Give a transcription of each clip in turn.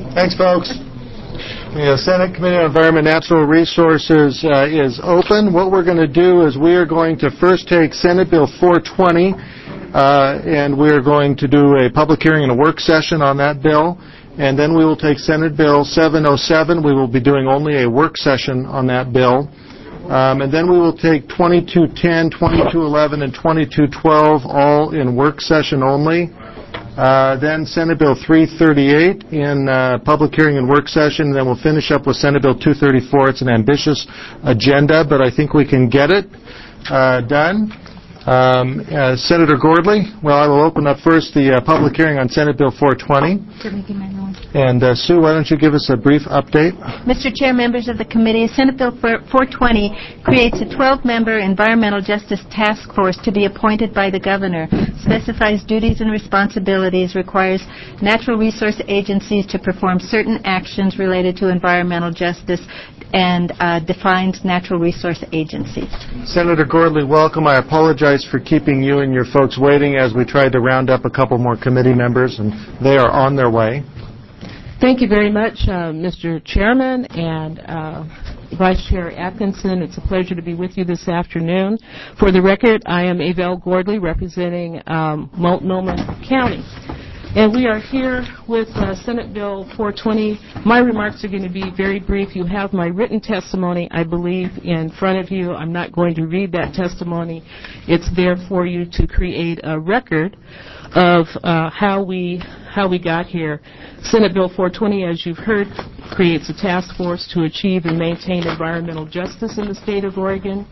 Thanks, folks. The Senate Committee on Environment and Natural Resources is open. What we're going to do is we are going to first take Senate Bill 420, and we're going to do a public hearing and a work session on that bill. And then we will take Senate Bill 707. We will be doing only a work session on that bill. And then we will take 2210, 2211, and 2212 all in work session only. Then Senate Bill 338 in public hearing and work session. And then we'll finish up with Senate Bill 234. It's an ambitious agenda, but I think we can get it done. Senator Gordley, well, I will open up first the public hearing on Senate Bill 420. And Sue, why don't you give us a brief update? Mr. Chair, members of the committee, Senate Bill 420 creates a 12-member environmental justice task force to be appointed by the governor, specifies duties and responsibilities, requires natural resource agencies to perform certain actions related to environmental justice, and defines natural resource agencies. Senator Gordley, welcome. I apologize for keeping you and your folks waiting as we tried to round up a couple more committee members, and they are on their way. Thank you very much, Mr. Chairman and Vice Chair Atkinson. It's a pleasure to be with you this afternoon. For the record, I am Avelle Gordley, representing Multnomah County. And we are here with Senate Bill 420. My remarks are going to be very brief. You have my written testimony, I believe, in front of you. I'm not going to read that testimony. It's there for you to create a record of how we got here. Senate Bill 420, as you've heard, creates a task force to achieve and maintain environmental justice in the state of Oregon.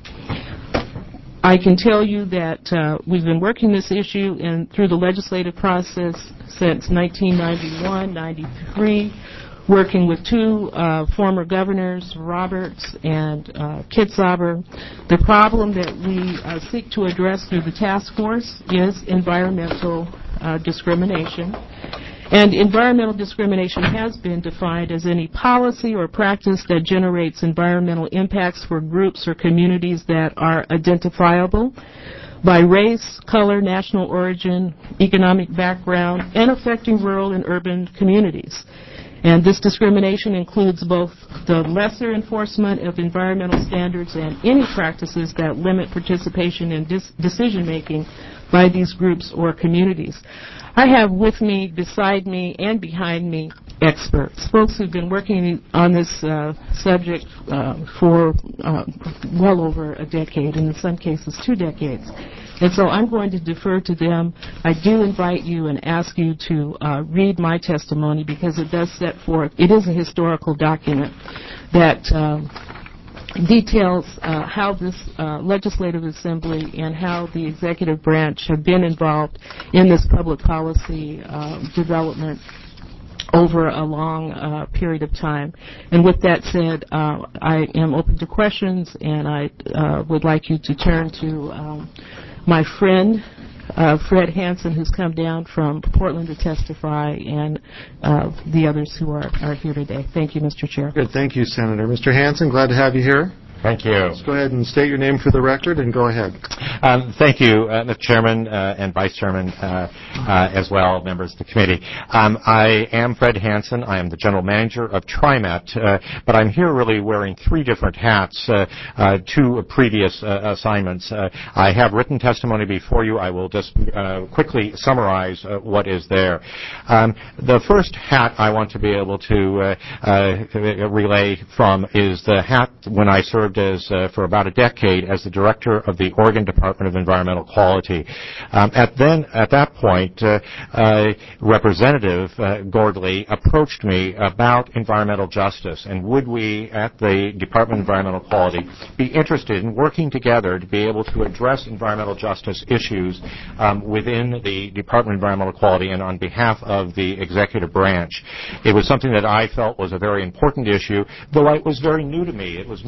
I can tell you that we've been working this issue through the legislative process since 1991, 93, working with two former governors, Roberts and Kitzhaber. The problem that we seek to address through the task force is environmental discrimination. And environmental discrimination has been defined as any policy or practice that generates environmental impacts for groups or communities that are identifiable by race, color, national origin, economic background, and affecting rural and urban communities. And this discrimination includes both the lesser enforcement of environmental standards and any practices that limit participation in decision-making by these groups or communities. I have with me, beside me, and behind me experts, folks who've been working on this subject for well over a decade, and in some cases 2 decades. And so I'm going to defer to them. I do invite you and ask you to read my testimony because it does set forth, it is a historical document that details how this legislative assembly and how the executive branch have been involved in this public policy development over a long period of time. And with that said, I am open to questions, and I would like you to turn to my friend, Fred Hansen, who's come down from Portland to testify, and the others who are here today. Thank you, Mr. Chair. Good. Thank you, Senator. Mr. Hansen, glad to have you here. Thank you. Let's go ahead and state your name for the record, and go ahead. Thank you, Mr. Chairman and Vice Chairman, as well, members of the committee. I am Fred Hansen. I am the General Manager of TriMet, but I'm here really wearing 3 different hats, 2 previous assignments. I have written testimony before you. I will just quickly summarize what is there. The first hat I want to be able to relay from is the hat when I served as for about a decade as the director of the Oregon Department of Environmental Quality. At that point, Representative Gordley approached me about environmental justice, and would we at the Department of Environmental Quality be interested in working together to be able to address environmental justice issues within the Department of Environmental Quality and on behalf of the executive branch. It was something that I felt was a very important issue, though it was very new to me. It was not one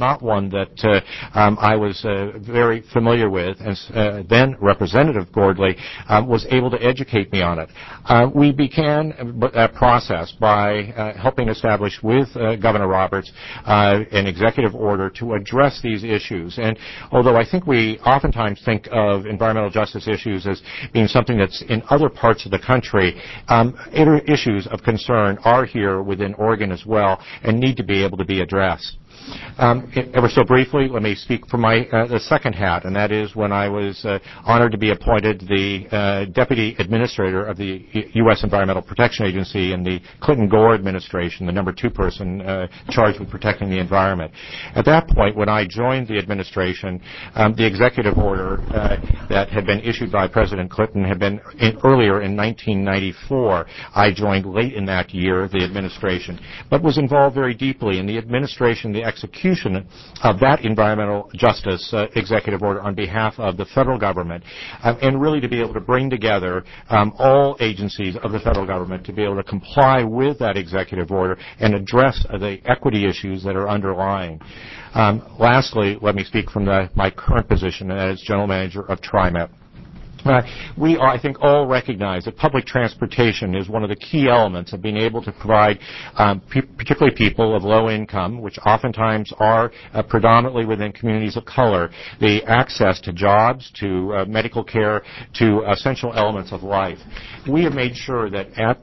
that I was very familiar with, and then Representative Gordley was able to educate me on it. We began that process by helping establish with Governor Roberts an executive order to address these issues. And although I think we oftentimes think of environmental justice issues as being something that's in other parts of the country, issues of concern are here within Oregon as well and need to be able to be addressed. Ever so briefly, let me speak from my the second hat, and that is when I was honored to be appointed the Deputy Administrator of the U.S. Environmental Protection Agency in the Clinton-Gore administration, the number 2 person charged with protecting the environment. At that point, when I joined the administration, the executive order that had been issued by President Clinton had been earlier in 1994. I joined late in that year, the administration, but was involved very deeply in the administration, the execution of that environmental justice executive order on behalf of the federal government, and really to be able to bring together all agencies of the federal government to be able to comply with that executive order and address the equity issues that are underlying. Lastly, let me speak from my current position as General Manager of TriMet. We, I think, all recognize that public transportation is one of the key elements of being able to provide, particularly people of low income, which oftentimes are predominantly within communities of color, the access to jobs, to medical care, to essential elements of life. We have made sure that at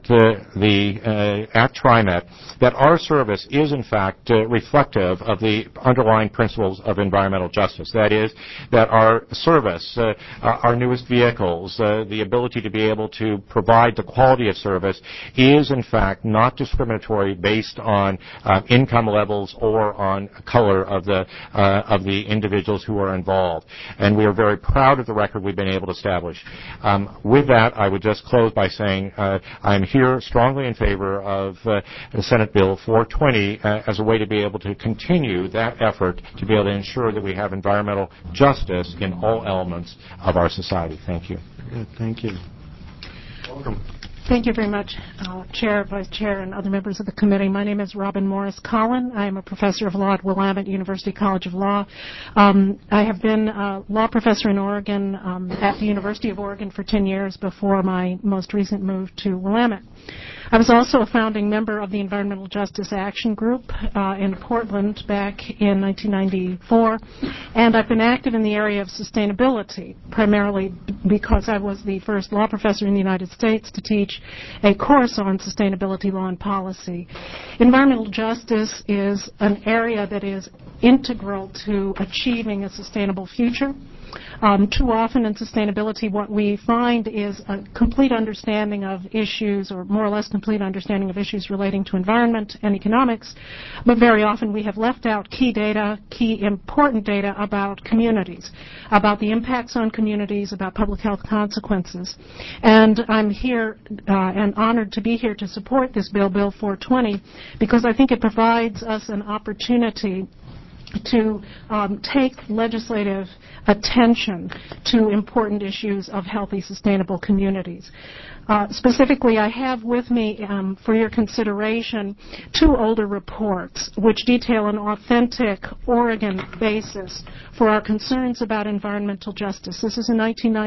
TriMet that our service is, in fact, reflective of the underlying principles of environmental justice. That is, that our service, our newest vehicles, the ability to be able to provide the quality of service is, in fact, not discriminatory based on income levels or on color of the individuals who are involved. And we are very proud of the record we've been able to establish. With that, I would just close by saying I'm here strongly in favor of Senate Bill 420 as a way to be able to continue that effort to be able to ensure that we have environmental justice in all elements of our society. Thank you. Good, thank you. Welcome. Thank you very much, Chair, Vice Chair, and other members of the committee. My name is Robin Morris Collin. I am a professor of law at Willamette University College of Law. I have been a law professor in Oregon at the University of Oregon for 10 years before my most recent move to Willamette. I was also a founding member of the Environmental Justice Action Group in Portland back in 1994, and I've been active in the area of sustainability, primarily because I was the first law professor in the United States to teach a course on sustainability law and policy. Environmental justice is an area that is integral to achieving a sustainable future. Too often in sustainability, what we find is a complete understanding of issues, or more or less complete understanding of issues relating to environment and economics, but very often we have left out key data, key important data about communities, about the impacts on communities, about public health consequences. And I'm here and honored to be here to support this bill, Bill 420, because I think it provides us an opportunity to take legislative attention to important issues of healthy, sustainable communities. Specifically, I have with me for your consideration 2 older reports which detail an authentic Oregon basis for our concerns about environmental justice. This is a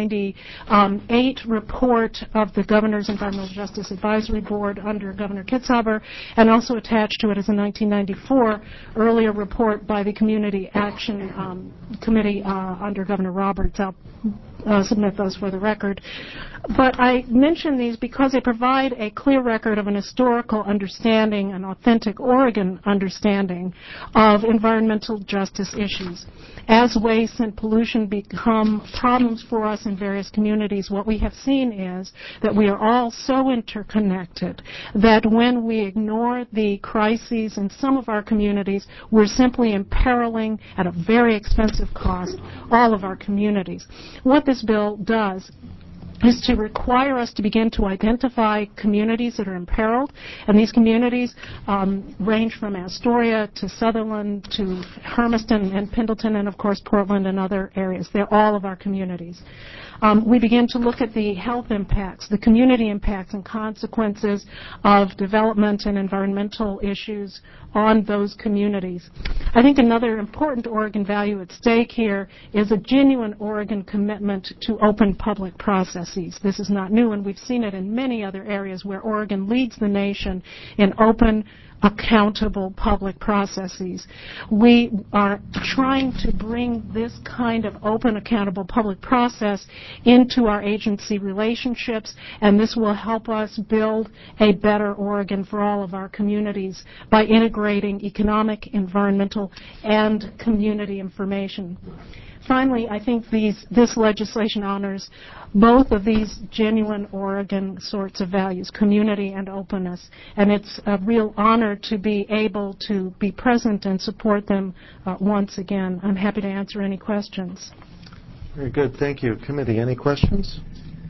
1998 report of the Governor's Environmental Justice Advisory Board under Governor Kitzhaber, and also attached to it is a 1994 earlier report by the Community Action Committee under Governor Roberts. I'll submit those for the record. But I mention these because they provide a clear record of an historical understanding, an authentic Oregon understanding of environmental justice issues. As waste and pollution become problems for us in various communities, what we have seen is that we are all so interconnected that when we ignore the crises in some of our communities, we're simply imperiling at a very expensive cost all of our communities. What this bill does is to require us to begin to identify communities that are imperiled, and these communities range from Astoria to Sutherland to Hermiston and Pendleton and, of course, Portland and other areas. They're all of our communities. we began to look at the health impacts, the community impacts and consequences of development and environmental issues on those communities. I think another important Oregon value at stake here is a genuine Oregon commitment to open public processes. This is not new, and we've seen it in many other areas where Oregon leads the nation in open, accountable public processes. We are trying to bring this kind of open, accountable public process into our agency relationships, and this will help us build a better Oregon for all of our communities by integrating economic, environmental, and community information. Finally, I think this legislation honors both of these genuine Oregon sorts of values, community and openness, and it's a real honor to be able to be present and support them once again. I'm happy to answer any questions. Very good. Thank you. Committee, any questions?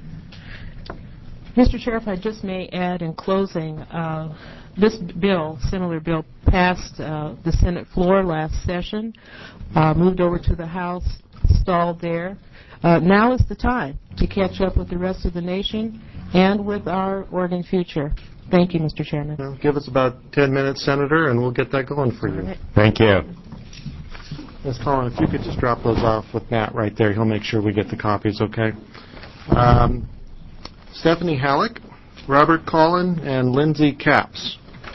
Mr. Chair, if I just may add in closing, this bill, similar bill, passed the Senate floor last session, moved over to the House, stalled there. Now is the time to catch up with the rest of the nation and with our Oregon future. Thank you, Mr. Chairman. Well, give us about 10 minutes, Senator, and we'll get that going for you. Right. Thank you. Ms. Collin, if you could just drop those off with Matt right there, he'll make sure we get the copies, okay? Stephanie Halleck, Robert Collin, and Lindsay Capps.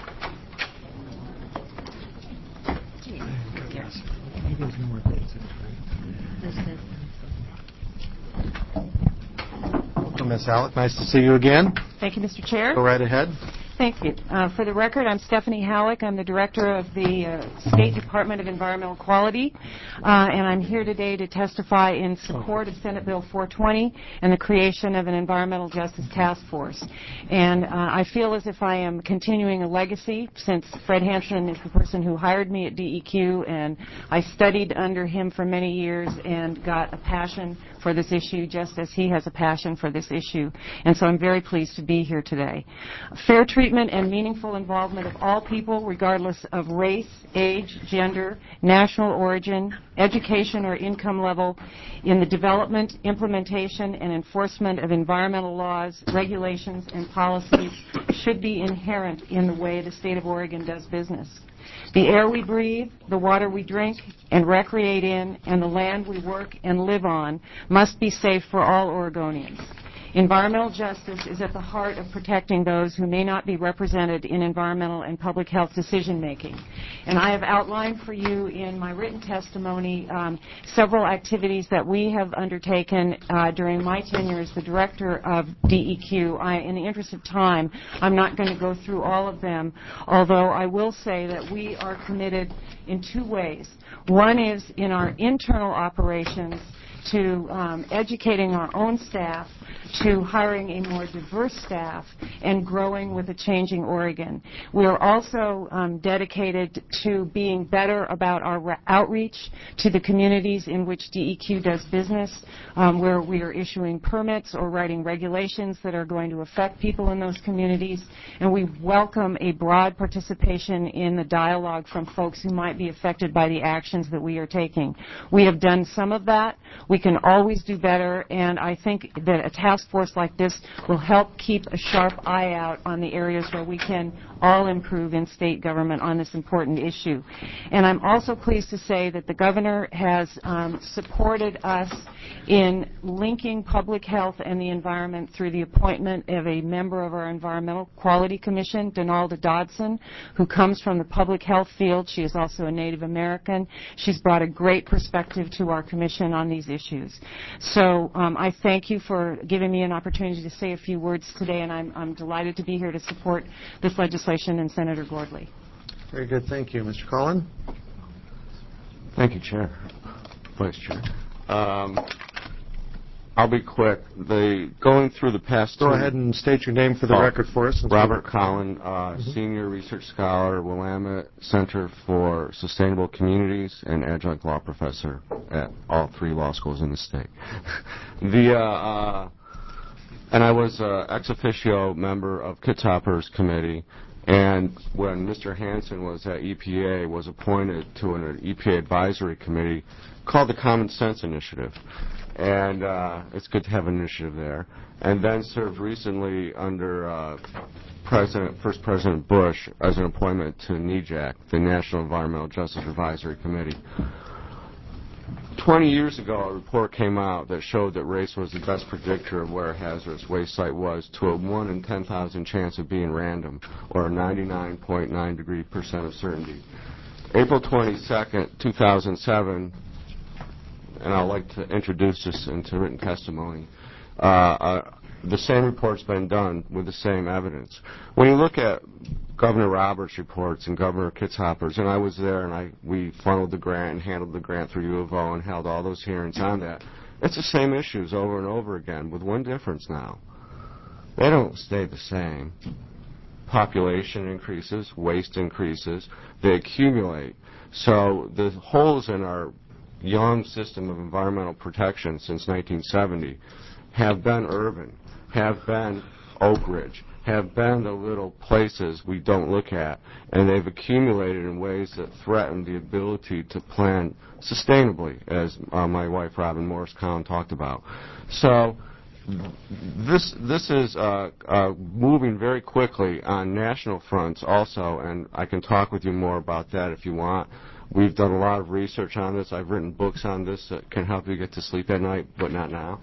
Welcome, Ms. Halleck. Nice to see you again. Thank you, Mr. Chair. Go right ahead. Thank you. For the record, I'm Stephanie Halleck. I'm the director of the State Department of Environmental Quality, and I'm here today to testify in support of Senate Bill 420 and the creation of an Environmental Justice Task Force. And I feel as if I am continuing a legacy, since Fred Hansen is the person who hired me at DEQ, and I studied under him for many years and got a passion for this issue, just as he has a passion for this issue. And so I'm very pleased to be here today. Fair treatment and meaningful involvement of all people, regardless of race, age, gender, national origin, education, or income level, in the development, implementation, and enforcement of environmental laws, regulations, and policies should be inherent in the way the state of Oregon does business. The air we breathe, the water we drink and recreate in, and the land we work and live on must be safe for all Oregonians. Environmental justice is at the heart of protecting those who may not be represented in environmental and public health decision making. And I have outlined for you in my written testimony several activities that we have undertaken during my tenure as the director of DEQ. In the interest of time, I'm not going to go through all of them, although I will say that we are committed in two ways. One is in our internal operations to educating our own staff, to hiring a more diverse staff, and growing with a changing Oregon. We are also dedicated to being better about our outreach to the communities in which DEQ does business, where we are issuing permits or writing regulations that are going to affect people in those communities. And we welcome a broad participation in the dialogue from folks who might be affected by the actions that we are taking. We have done some of that. We can always do better, and I think that a task force like this will help keep a sharp eye out on the areas where we can all improve in state government on this important issue. And I'm also pleased to say that the governor has supported us in linking public health and the environment through the appointment of a member of our Environmental Quality Commission, Donalda Dodson, who comes from the public health field. She is also a Native American. She's brought a great perspective to our commission on these issues. So I thank you for giving me an opportunity to say a few words today, and I'm delighted to be here to support this legislation and Senator Gordley. Very good. Thank you. Mr. Collin? Thank you, Chair. Vice Chair. I'll be quick. Going through the past Go ahead and state your name for the record for us. Robert Collin, Senior Research Scholar, Willamette Center for Sustainable Communities, and Adjunct Law Professor at all three law schools in the state. And I was ex officio member of Kitzhaber's committee, And when Mr. Hansen was at EPA, was appointed to an EPA advisory committee called the Common Sense Initiative. And it's good to have an initiative there. And then served recently under First President Bush as an appointment to NEJAC, the National Environmental Justice Advisory Committee. 20 years ago, a report came out that showed that race was the best predictor of where a hazardous waste site was, to a 1 in 10,000 chance of being random, or a 99.9% of certainty. April 22nd, 2007, and I'd like to introduce this into written testimony, the same report's been done with the same evidence. When you look at Governor Roberts' reports and Governor Kitzhaber's, and I was there, and we funneled the grant and handled the grant through U of O and held all those hearings on that. It's the same issues over and over again, with one difference now. They don't stay the same. Population increases, waste increases, they accumulate. So the holes in our young system of environmental protection since 1970 have been urban, have been Oak Ridge, have been the little places we don't look at, and they've accumulated in ways that threaten the ability to plan sustainably, as my wife Robin Morris Collin talked about. So this is moving very quickly on national fronts also, and I can talk with you more about that if you want. We've done a lot of research on this. I've written books on this that can help you get to sleep at night, but not now.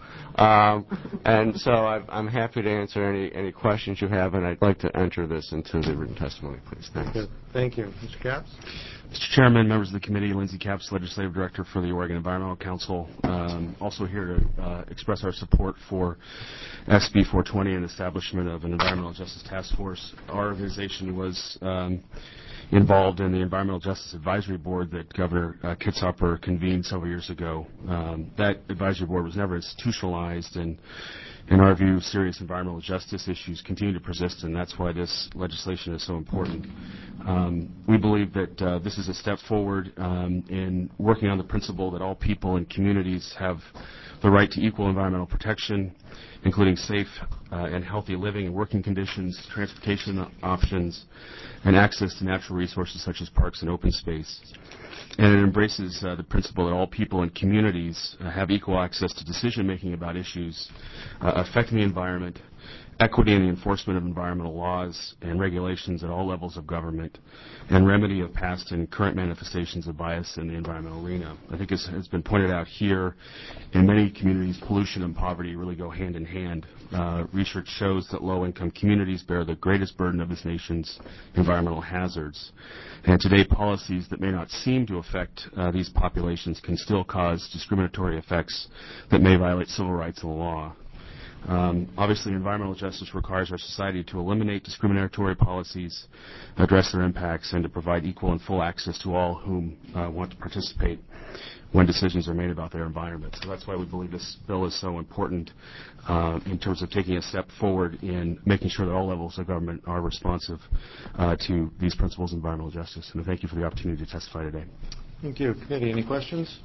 And so I'm happy to answer any questions you have, and I'd like to enter this into the written testimony, please. Thanks. Good. Thank you. Mr. Capps? Mr. Chairman, members of the committee, Lindsay Capps, Legislative Director for the Oregon Environmental Council. Also here to express our support for SB 420 and establishment of an Environmental Justice Task Force. Our organization was involved in the Environmental Justice Advisory Board that Governor Kitzhaber convened several years ago. That advisory board was never institutionalized, and in our view, serious environmental justice issues continue to persist, and that's why this legislation is so important. We believe that this is a step forward in working on the principle that all people and communities have the right to equal environmental protection, including safe and healthy living and working conditions, transportation options, and access to natural resources such as parks and open space. And it embraces the principle that all people and communities have equal access to decision-making about issues affecting the environment, equity in the enforcement of environmental laws and regulations at all levels of government, and remedy of past and current manifestations of bias in the environmental arena. I think as has been pointed out here, in many communities, pollution and poverty really go hand in hand. Research shows that low-income communities bear the greatest burden of this nation's environmental hazards. And today, policies that may not seem to affect these populations can still cause discriminatory effects that may violate civil rights and the law. Obviously, environmental justice requires our society to eliminate discriminatory policies, address their impacts, and to provide equal and full access to all whom want to participate when decisions are made about their environment. So that's why we believe this bill is so important in terms of taking a step forward in making sure that all levels of government are responsive to these principles of environmental justice. And I thank you for the opportunity to testify today. Thank you. Committee, any questions?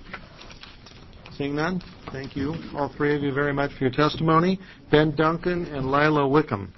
Seeing none, thank you, all three of you, very much for your testimony. Ben Duncan and Lila Wickham.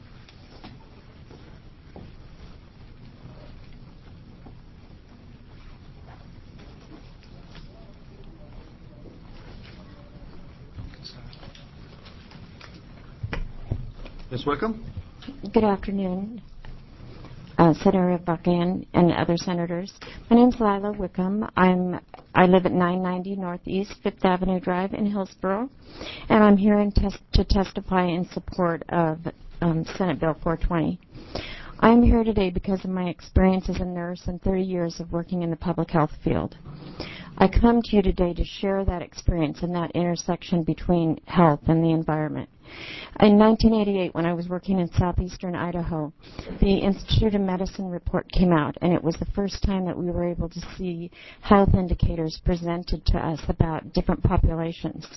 Ms. Wickham? Good afternoon, Senator Buchan and other senators. My name is Lila Wickham. I live at 990 Northeast 5th Avenue Drive in Hillsborough, and I'm here to testify in support of Senate Bill 420. I'm here today because of my experience as a nurse and 30 years of working in the public health field. I come to you today to share that experience and that intersection between health and the environment. In 1988, when I was working in southeastern Idaho, the Institute of Medicine report came out, and it was the first time that we were able to see health indicators presented to us about different populations.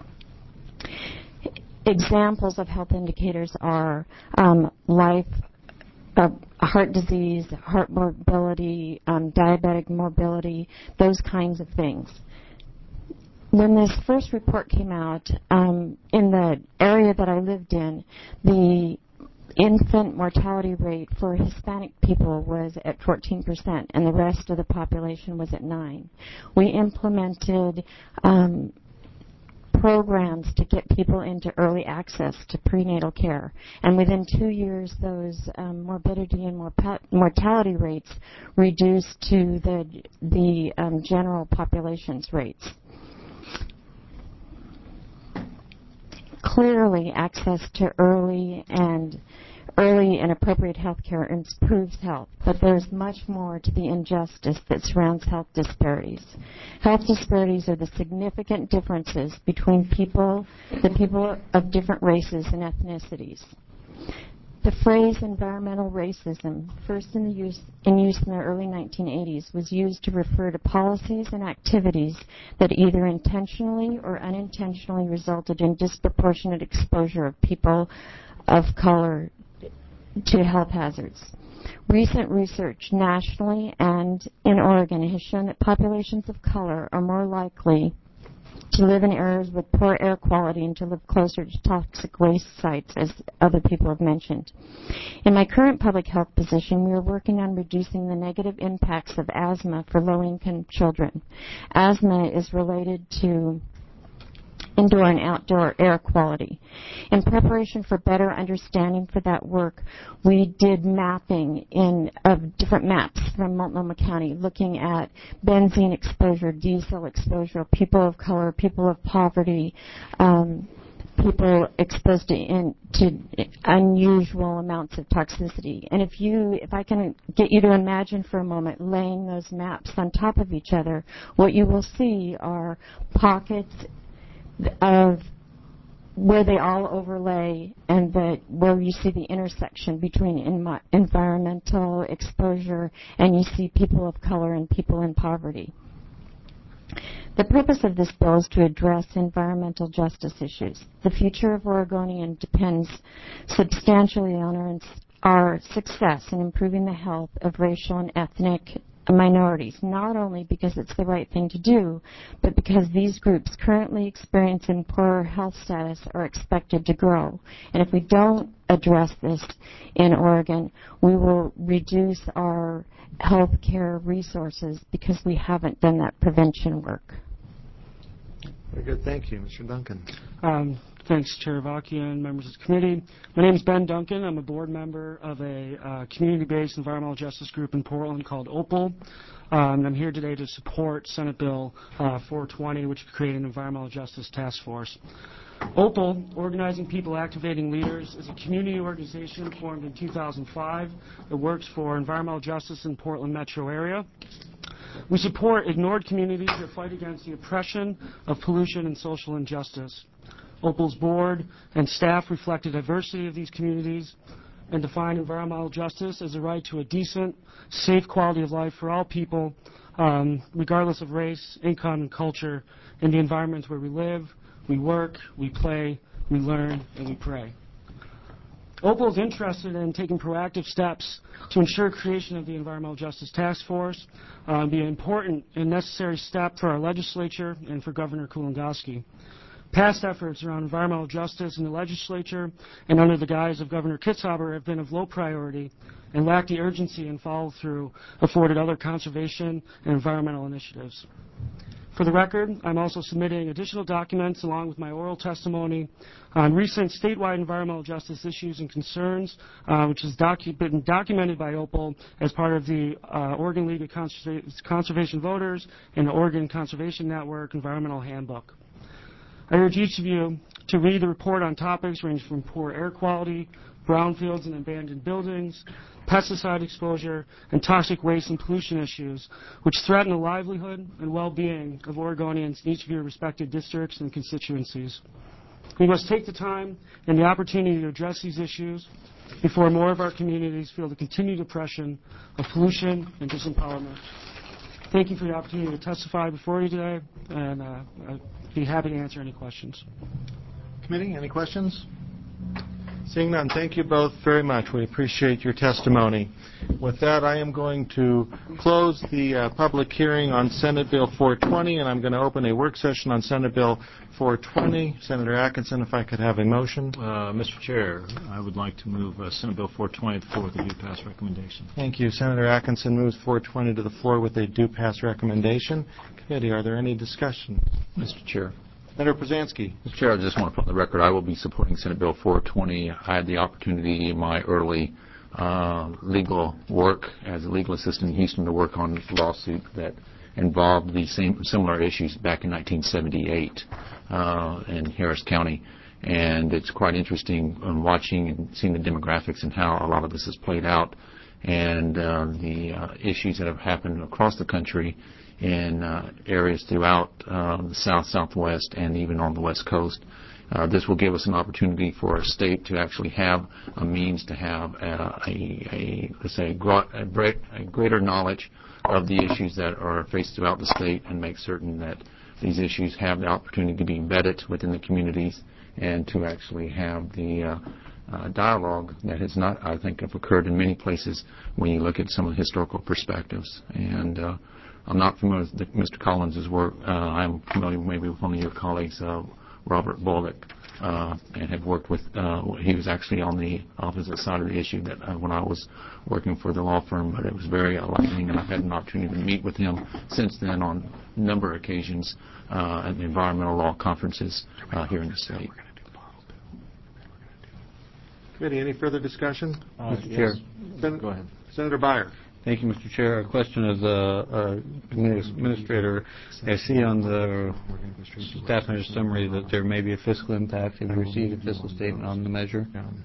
Examples of health indicators are heart disease, heart morbidity, diabetic morbidity, those kinds of things. When this first report came out, in the area that I lived in, the infant mortality rate for Hispanic people was at 14%, and the rest of the population was at 9%. We implemented programs to get people into early access to prenatal care, and within 2 years, those morbidity and mortality rates reduced to the general population's rates. Clearly, access to early and appropriate health care improves health, but there's much more to the injustice that surrounds health disparities. Health disparities are the significant differences between the people of different races and ethnicities. The phrase environmental racism, first in use in the early 1980s, was used to refer to policies and activities that either intentionally or unintentionally resulted in disproportionate exposure of people of color to health hazards. Recent research nationally and in Oregon has shown that populations of color are more likely to live in areas with poor air quality and to live closer to toxic waste sites, as other people have mentioned. In my current public health position, we are working on reducing the negative impacts of asthma for low-income children. Asthma is related to indoor and outdoor air quality. In preparation for better understanding for that work, we did mapping of different maps from Multnomah County, looking at benzene exposure, diesel exposure, people of color, people of poverty, people exposed to unusual amounts of toxicity. And if I can get you to imagine for a moment laying those maps on top of each other, what you will see are pockets of where they all overlay and where you see the intersection between environmental exposure and you see people of color and people in poverty. The purpose of this bill is to address environmental justice issues. The future of Oregonian depends substantially on our success in improving the health of racial and ethnic minorities, not only because it's the right thing to do, but because these groups currently experiencing poorer health status are expected to grow. And if we don't address this in Oregon, we will reduce our health care resources because we haven't done that prevention work. Very good. Thank you. Mr. Duncan. Thanks, Chair Vakia and members of the committee. My name is Ben Duncan. I'm a board member of a community-based environmental justice group in Portland called OPAL. I'm here today to support Senate Bill 420, which would create an environmental justice task force. OPAL, Organizing People Activating Leaders, is a community organization formed in 2005 that works for environmental justice in the Portland metro area. We support ignored communities that fight against the oppression of pollution and social injustice. OPAL's board and staff reflect the diversity of these communities and define environmental justice as a right to a decent, safe quality of life for all people, regardless of race, income, and culture, in the environments where we live, we work, we play, we learn, and we pray. OPAL is interested in taking proactive steps to ensure creation of the Environmental Justice Task Force, be an important and necessary step for our legislature and for Governor Kulongoski. Past efforts around environmental justice in the legislature and under the guise of Governor Kitzhaber have been of low priority and lack the urgency and follow-through afforded other conservation and environmental initiatives. For the record, I'm also submitting additional documents along with my oral testimony on recent statewide environmental justice issues and concerns, which has been documented by OPAL as part of the Oregon League of Conservation Voters and the Oregon Conservation Network Environmental Handbook. I urge each of you to read the report on topics ranging from poor air quality, brownfields and abandoned buildings, pesticide exposure, and toxic waste and pollution issues, which threaten the livelihood and well-being of Oregonians in each of your respective districts and constituencies. We must take the time and the opportunity to address these issues before more of our communities feel the continued oppression of pollution and disempowerment. Thank you for the opportunity to testify before you today, and I'd be happy to answer any questions. Committee, any questions? Seeing none, thank you both very much. We appreciate your testimony. With that, I am going to close the public hearing on Senate Bill 420, and I'm going to open a work session on Senate Bill 420. Senator Atkinson, if I could have a motion. Mr. Chair, I would like to move Senate Bill 420 to the floor with a due pass recommendation. Thank you. Senator Atkinson moves 420 to the floor with a due pass recommendation. Committee, are there any discussions? Mr. Chair. Senator Brzezinski. Mr. Chair, I just want to put on the record I will be supporting Senate Bill 420. I had the opportunity in my early legal work as a legal assistant in Houston to work on a lawsuit that involved the similar issues back in 1978 in Harris County. And it's quite interesting watching and seeing the demographics and how a lot of this has played out and the issues that have happened across the country in areas throughout the South, Southwest, and even on the West Coast. This will give us an opportunity for our state to actually have a means to have a greater knowledge of the issues that are faced throughout the state and make certain that these issues have the opportunity to be embedded within the communities and to actually have the dialogue that has not, I think, have occurred in many places when you look at some of the historical perspectives. And I'm not familiar with Mr. Collins' work. I'm familiar maybe with one of your colleagues, Robert Bullock, and have worked with, he was actually on the opposite side of the issue that when I was working for the law firm, but it was very enlightening, and I've had an opportunity to meet with him since then on a number of occasions at the environmental law conferences here in the state. Committee, any further discussion? Mr. Chair. Go ahead. Senator Beyer. Thank you, Mr. Chair. A question as a committee administrator. I see on the staff measure summary that there may be a fiscal impact. Have you received a fiscal statement on the measure?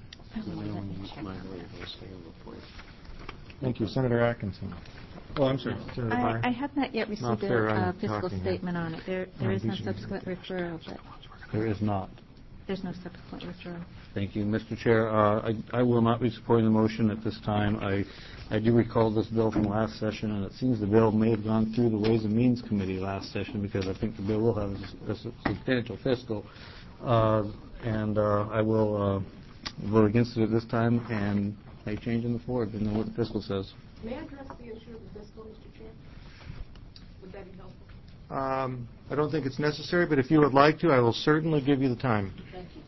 Thank you. Senator Atkinson. Oh, I'm sorry. Senator Beyer. I have not yet received a fiscal statement on it. There is no subsequent referral. But there is not. There's no subsequent referral. Thank you, Mr. Chair. I will not be supporting the motion at this time. I do recall this bill from last session, and it seems the bill may have gone through the Ways and Means Committee last session because I think the bill will have a substantial fiscal. And I will vote against it at this time and may change in the floor depending on what the fiscal says. May I address the issue of the fiscal, Mr. Chair? Would that be helpful? I don't think it's necessary, but if you would like to, I will certainly give you the time. Thank you.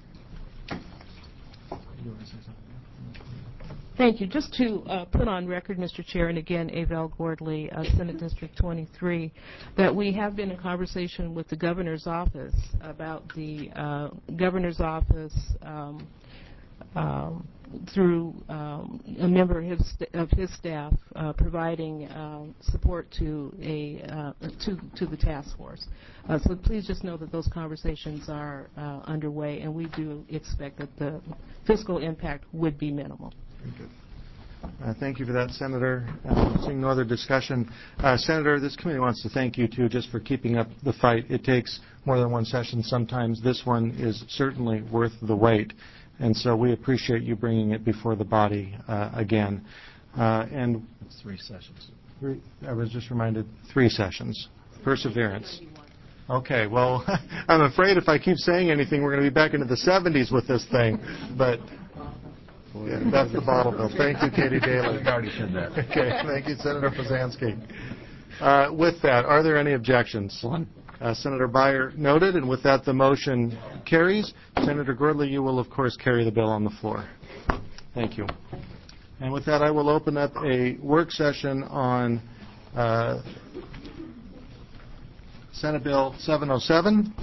Thank you. Just to put on record, Mr. Chair, and again, Avel Gordley, Senate District 23, that we have been in conversation with the Governor's Office about the Governor's Office through a member of his staff providing support to the task force. So please just know that those conversations are underway, and we do expect that the fiscal impact would be minimal. Thank you for that, Senator. Seeing no other discussion, Senator, this committee wants to thank you, too, just for keeping up the fight. It takes more than one session sometimes. This one is certainly worth the wait, and so we appreciate you bringing it before the body again. And it's 3 sessions. I was just reminded 3 sessions. Perseverance. Okay, well, I'm afraid if I keep saying anything, we're going to be back into the 70s with this thing, but... Yeah, that's the bottle bill. Thank you, Katie Daly. I already said that. Okay, thank you, Senator Brzezinski. With that, are there any objections? One. Senator Beyer noted, and with that, the motion carries. Senator Gordley, you will, of course, carry the bill on the floor. Thank you. And with that, I will open up a work session on Senate Bill 707.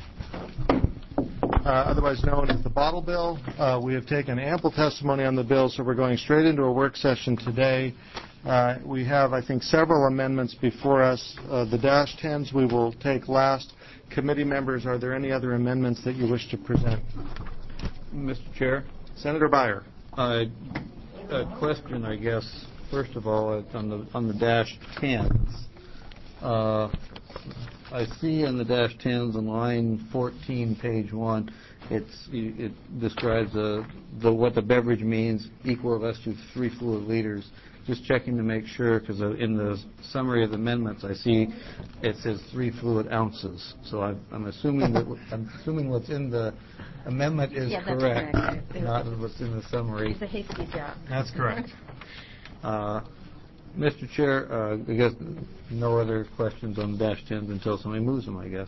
Otherwise known as the bottle bill. We have taken ample testimony on the bill, so we're going straight into a work session today. We have, I think, several amendments before us. The dash 10s we will take last. Committee members, are there any other amendments that you wish to present? Mr. Chair? Senator Beyer. A question, I guess, first of all, on the dash 10s. I see in the dash 10s on line 14, page 1, it describes what the beverage means, equal or less to 3 fluid liters. Just checking to make sure, because in the summary of the amendments, I see it says 3 fluid ounces. So I'm assuming that what's in the amendment is Yeah, that's correct, correct. not what's in the summary. It's a hasty job. That's correct. Mr. Chair, I guess no other questions on dash 10s until somebody moves them, I guess.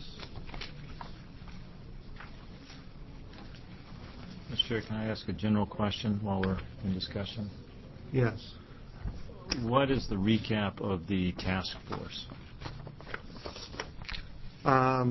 Mr. Chair, can I ask a general question while we're in discussion? Yes. What is the recap of the task force? I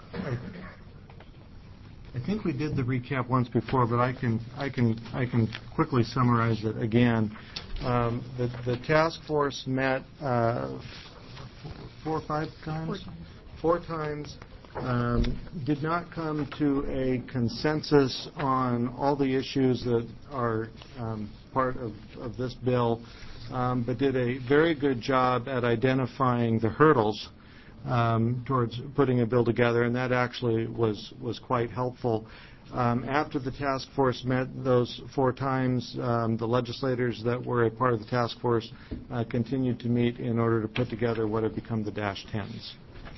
think we did the recap once before, but I can quickly summarize it again. The task force met 4 or 5 times? 4 times. Did not come to a consensus on all the issues that are part of this bill, but did a very good job at identifying the hurdles towards putting a bill together, and that actually was quite helpful. After the task force met those 4 times, the legislators that were a part of the task force continued to meet in order to put together what have become the Dash 10s.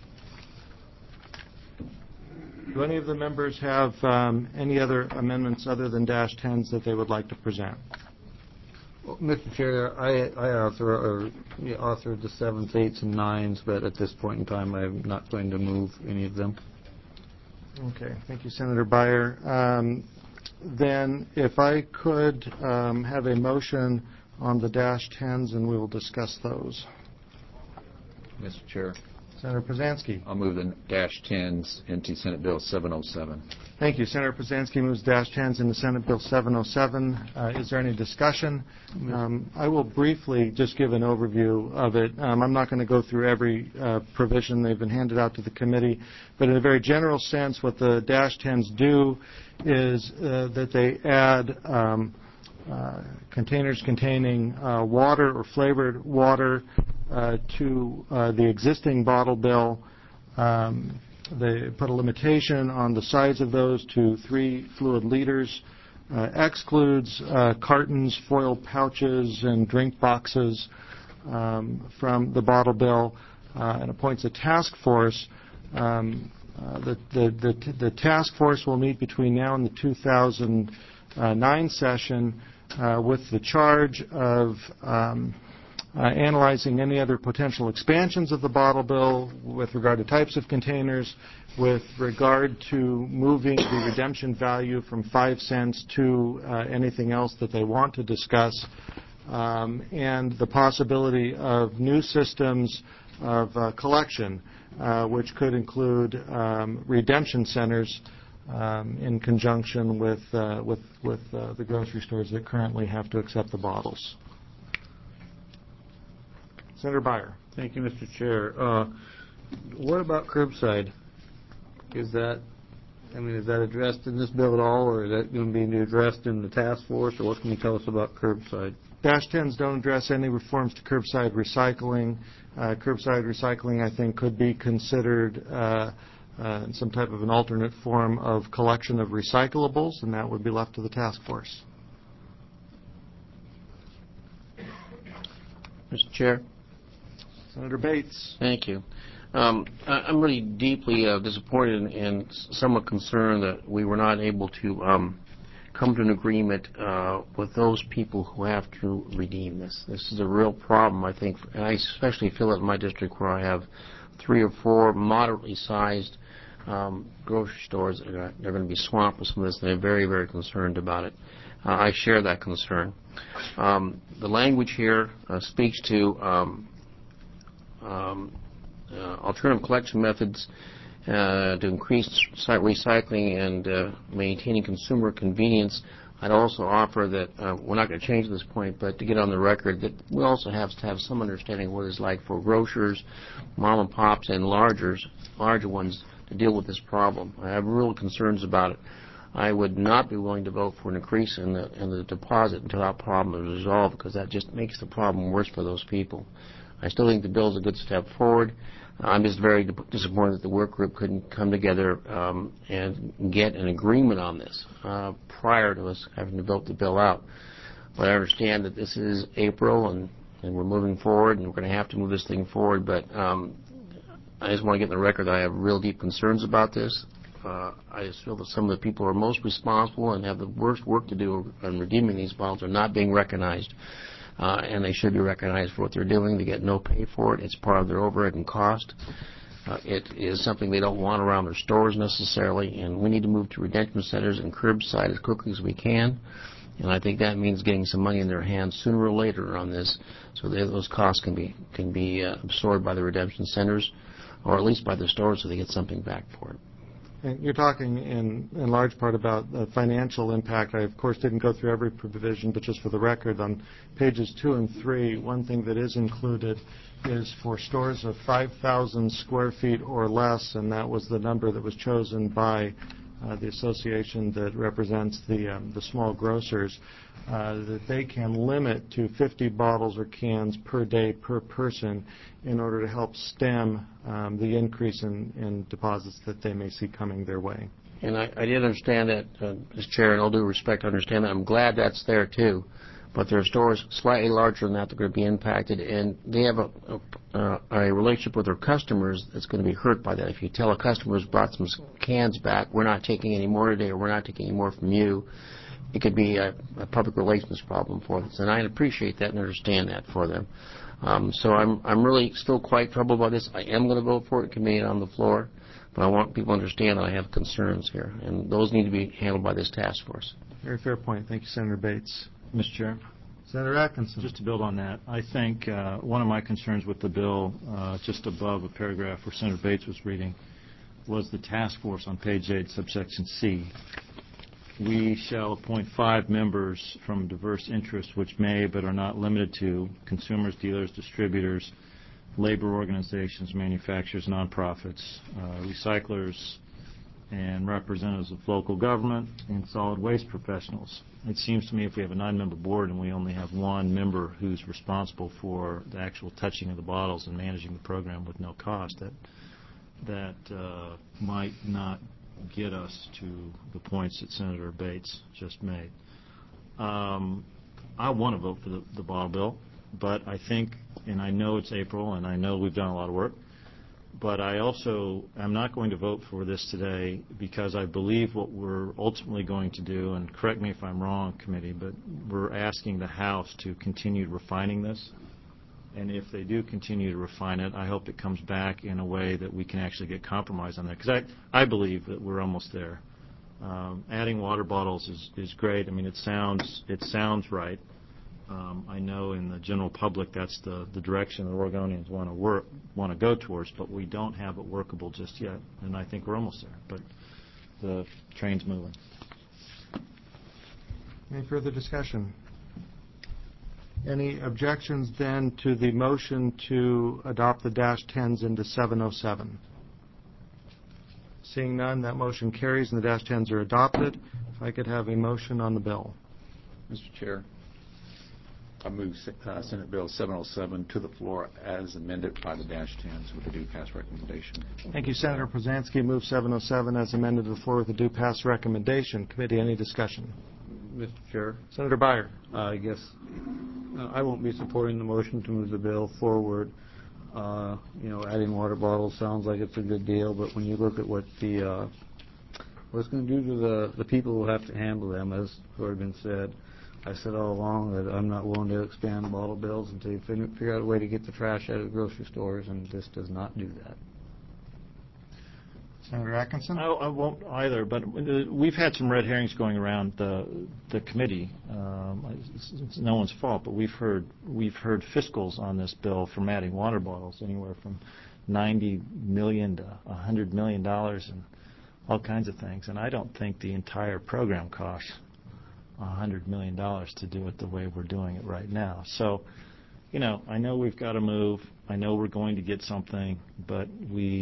Do any of the members have any other amendments other than Dash 10s that they would like to present? Well, Mr. Chair, I authored the 7s, 8s, and 9s, but at this point in time, I'm not going to move any of them. Okay. Thank you, Senator Beyer. Then, if I could have a motion on the Dash 10s, and we will discuss those. Mr. Chair, Senator Pruzansky. I'll move the Dash 10s into Senate Bill 707. Thank you. Senator Pruzansky moves Dash 10s into Senate Bill 707. Is there any discussion? I will briefly just give an overview of it. I'm not going to go through every provision. They've been handed out to the committee. But in a very general sense, what the Dash 10s do is that they add containers containing water or flavored water to the existing bottle bill. They put a limitation on the size of those to 3 fluid liters, excludes cartons, foil pouches, and drink boxes from the bottle bill, and appoints a task force. The task force will meet between now and the 2009 session with the charge of analyzing any other potential expansions of the bottle bill with regard to types of containers, with regard to moving the redemption value from 5 cents to anything else that they want to discuss, and the possibility of new systems of collection, which could include redemption centers in conjunction with the grocery stores that currently have to accept the bottles. Senator Beyer. Thank you, Mr. Chair. What about curbside? Is that addressed in this bill at all, or is that going to be addressed in the task force, or what can you tell us about curbside? Dash 10s don't address any reforms to curbside recycling. Curbside recycling, I think, could be considered some type of an alternate form of collection of recyclables, and that would be left to the task force. Mr. Chair. Senator Bates. Thank you. I'm really deeply disappointed and somewhat concerned that we were not able to come to an agreement with those people who have to redeem this. This is a real problem, I think, and I especially feel it in my district where I have 3 or 4 moderately sized grocery stores that are going to be swamped with some of this, and they're very, very concerned about it. I share that concern. The language here speaks to alternative collection methods to increase site recycling and maintaining consumer convenience. I'd also offer that we're not going to change this point, but to get on the record that we also have to have some understanding of what it's like for grocers, mom and pops, and larger ones to deal with this problem. I have real concerns about it. I would not be willing to vote for an increase in the deposit until that problem is resolved, because that just makes the problem worse for those people. I still think the bill is a good step forward. I'm just very disappointed that the work group couldn't come together and get an agreement on this prior to us having to vote the bill out. But I understand that this is April and we're moving forward, and we're going to have to move this thing forward. But I just want to get in the record that I have real deep concerns about this. I just feel that some of the people who are most responsible and have the worst work to do on redeeming these bottles are not being recognized. And they should be recognized for what they're doing. They get no pay for it. It's part of their overhead and cost. It is something they don't want around their stores necessarily, and we need to move to redemption centers and curbside as quickly as we can. And I think that means getting some money in their hands sooner or later on this, so that those costs can be absorbed by the redemption centers, or at least by the stores, so they get something back for it. And you're talking in large part about the financial impact. I, of course, didn't go through every provision, but just for the record, on pages 2 and 3, one thing that is included is for stores of 5,000 square feet or less, and that was the number that was chosen by the association that represents the small grocers, that they can limit to 50 bottles or cans per day per person in order to help stem the increase in deposits that they may see coming their way. And I did understand that, as Chair, and all due respect, I understand that. I'm glad that's there, too. But there are stores slightly larger than that that are going to be impacted, and they have a relationship with their customers that's going to be hurt by that. If you tell a customer who's brought some cans back, we're not taking any more today, or we're not taking any more from you, it could be a public relations problem for them. And I appreciate that and understand that for them. So I'm really still quite troubled by this. I am going to vote for it in committee on the floor, but I want people to understand that I have concerns here, and those need to be handled by this task force. Very fair point. Thank you, Senator Bates. Mr. Chair. Senator Atkinson. Just to build on that, I think one of my concerns with the bill, just above a paragraph where Senator Bates was reading, was the task force on page 8, subsection C. We shall appoint 5 members from diverse interests which may but are not limited to consumers, dealers, distributors, labor organizations, manufacturers, nonprofits, recyclers, and representatives of local government and solid waste professionals. It seems to me if we have a 9-member board and we only have 1 member who's responsible for the actual touching of the bottles and managing the program with no cost, that might not get us to the points that Senator Bates just made. I want to vote for the bottle bill, but I think, and I know it's April, and I know we've done a lot of work, but I also am not going to vote for this today because I believe what we're ultimately going to do, and correct me if I'm wrong, committee, but we're asking the House to continue refining this. And if they do continue to refine it, I hope it comes back in a way that we can actually get compromise on that. Because I believe that we're almost there. Adding water bottles is great. I mean, it sounds right. I know in the general public that's the direction the Oregonians want to go towards, but we don't have it workable just yet, and I think we're almost there. But the train's moving. Any further discussion? Any objections then to the motion to adopt the -10s into 707? Seeing none, that motion carries and the -10s are adopted. If I could have a motion on the bill. Mr. Chair, I move Senate Bill 707 to the floor as amended by the -10s with a due pass recommendation. Thank you, Senator Przansky. Move 707 as amended to the floor with a due pass recommendation. Committee, any discussion? Mr. Chair. Senator Beyer. I guess I won't be supporting the motion to move the bill forward. Adding water bottles sounds like it's a good deal, but when you look at what it's going to do to the people who have to handle them, as already been said, I said all along that I'm not willing to expand bottle bills until you figure out a way to get the trash out of the grocery stores, and this does not do that. Senator Atkinson? I won't either, but we've had some red herrings going around the committee. It's no one's fault, but we've heard fiscals on this bill from adding water bottles anywhere from $90 million to $100 million and all kinds of things, and I don't think the entire program costs $100 million to do it the way we're doing it right now. So, I know we've got to move. I know we're going to get something, but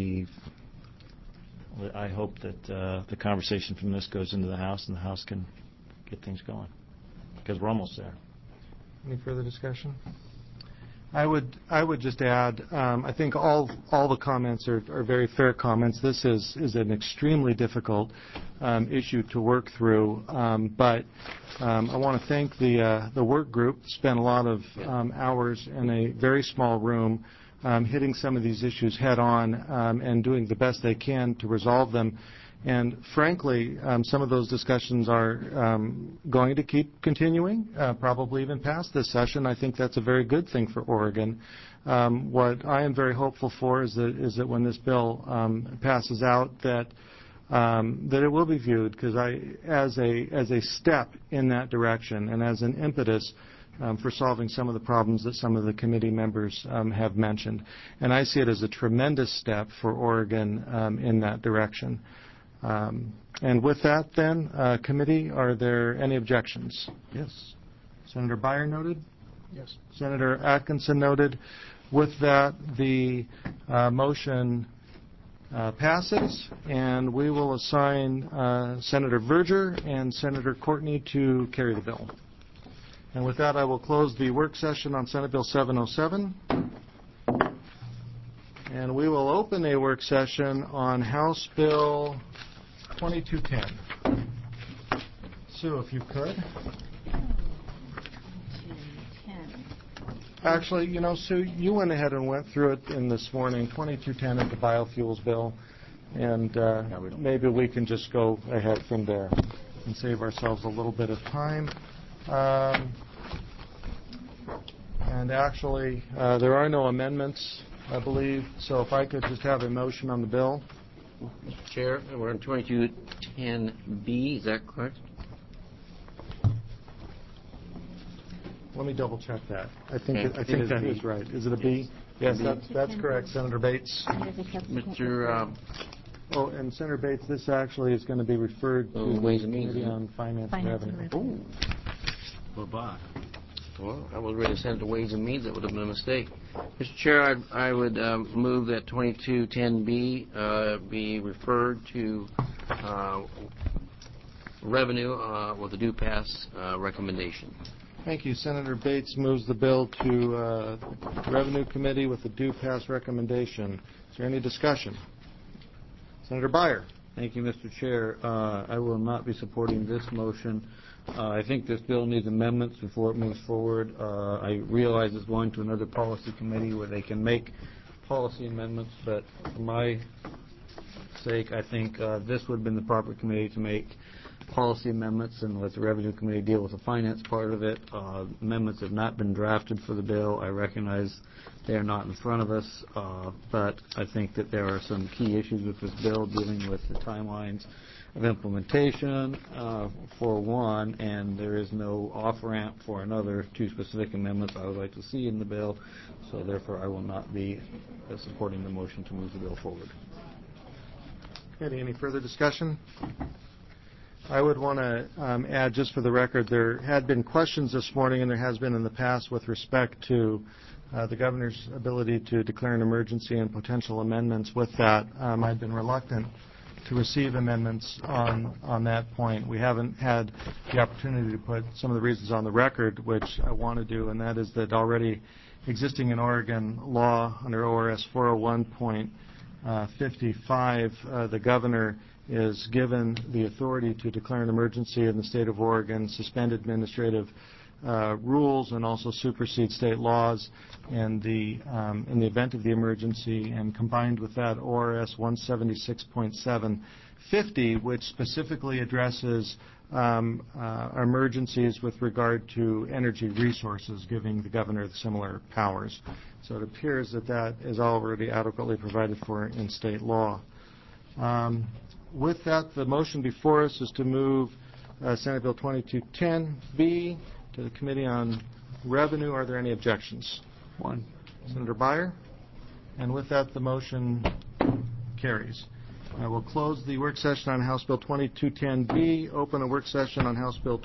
I hope that the conversation from this goes into the House and the House can get things going, because we're almost there. Any further discussion? I would just add, I think all the comments are very fair comments. This is an extremely difficult issue to work through, but I want to thank the work group. Spent a lot of hours in a very small room hitting some of these issues head on and doing the best they can to resolve them. And frankly, some of those discussions are going to keep continuing, probably even past this session. I think that's a very good thing for Oregon. What I am very hopeful for is that when this bill passes out, that it will be viewed as a step in that direction and as an impetus for solving some of the problems that some of the committee members have mentioned. And I see it as a tremendous step for Oregon in that direction. And with that, then, committee, are there any objections? Yes. Senator Beyer noted? Yes. Senator Atkinson noted. With that, the motion passes, and we will assign Senator Verger and Senator Courtney to carry the bill. And with that, I will close the work session on Senate Bill 707. And we will open a work session on House Bill 2210. Sue, if you could. Actually, Sue, you went ahead and went through it in this morning. 2210 is the biofuels bill. And maybe we can just go ahead from there and save ourselves a little bit of time. And actually, there are no amendments, I believe. So if I could just have a motion on the bill. Mr. Chair, we're on 2210B, is that correct? Let me double check that. I think that is right. Is it a B? Yes, that's correct, Senator Bates. Mr. Oh, and Senator Bates, this actually is going to be referred to Ways and Means Committee on Finance and Revenue. Bye-bye. Well, I was ready to send it to Ways and Means. That would have been a mistake. Mr. Chair, I would move that 2210B be referred to Revenue with a due pass recommendation. Thank you. Senator Bates moves the bill to Revenue Committee with a due pass recommendation. Is there any discussion? Senator Beyer. Thank you, Mr. Chair. I will not be supporting this motion. I think this bill needs amendments before it moves forward. I realize it's going to another policy committee where they can make policy amendments, but for my sake, I think this would have been the proper committee to make policy amendments and let the Revenue Committee deal with the finance part of it. Amendments have not been drafted for the bill. I recognize they are not in front of us, but I think that there are some key issues with this bill dealing with the timelines of implementation for one, and there is no off-ramp for another. Two specific amendments I would like to see in the bill, so therefore I will not be supporting the motion to move the bill forward. Okay, any further discussion? I would want to add, just for the record, there had been questions this morning, and there has been in the past, with respect to the governor's ability to declare an emergency and potential amendments. With that, I've been reluctant to receive amendments on that point. We haven't had the opportunity to put some of the reasons on the record, which I want to do, and that is that already existing in Oregon law under ORS 401.55, the governor is given the authority to declare an emergency in the state of Oregon, suspend administrative rules, and also supersede state laws in the event of the emergency. And combined with that, ORS 176.750, which specifically addresses emergencies with regard to energy resources, giving the governor similar powers. So it appears that that is already adequately provided for in state law. With that, the motion before us is to move Senate Bill 2210B to the Committee on Revenue. Are there any objections? One. Senator Beyer. And with that, the motion carries. I will close the work session on House Bill 2210B, open a work session on House Bill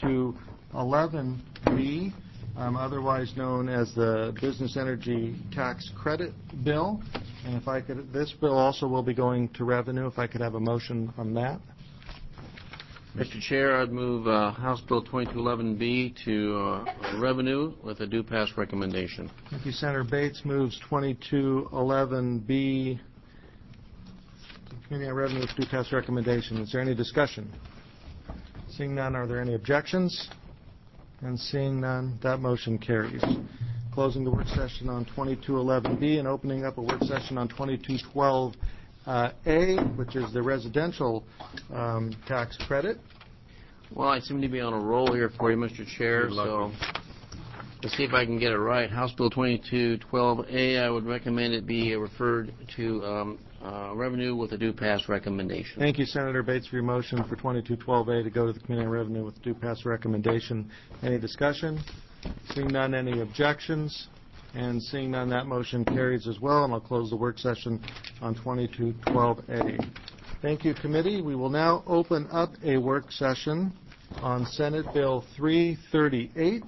2211B, otherwise known as the Business Energy Tax Credit Bill. And if I could, this bill also will be going to Revenue. If I could have a motion on that. Mr. Chair, I'd move House Bill 2211B to Revenue with a due pass recommendation. Thank you. Senator Bates moves 2211B to the Committee on Revenue with due pass recommendation. Is there any discussion? Seeing none, are there any objections? And seeing none, that motion carries. Closing the work session on 2211B and opening up a work session on 2212 A, which is the residential tax credit. Well, I seem to be on a roll here for you, Mr. Chair, so let's see if I can get it right. House Bill 2212A, I would recommend it be referred to Revenue with a due pass recommendation. Thank you, Senator Bates, for your motion for 2212A to go to the Committee on Revenue with due pass recommendation. Any discussion? Seeing none, any objections? And seeing none, that motion carries as well, and I'll close the work session on 2212A. Thank you, committee. We will now open up a work session on Senate Bill 338.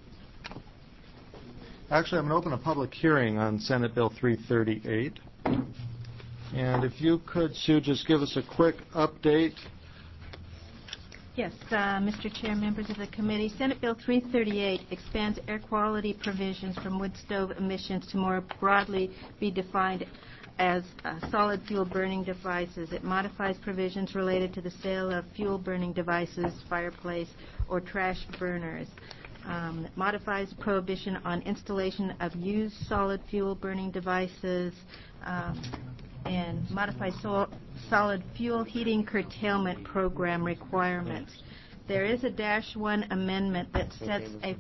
Actually, I'm going to open a public hearing on Senate Bill 338. And if you could, Sue, just give us a quick update. Yes, Mr. Chair, members of the committee, Senate Bill 338 expands air quality provisions from wood stove emissions to more broadly be defined as solid fuel burning devices. It modifies provisions related to the sale of fuel burning devices, fireplace, or trash burners. It modifies prohibition on installation of used solid fuel burning devices, and modifies solid fuel heating curtailment program requirements. There is a -1 amendment that sets a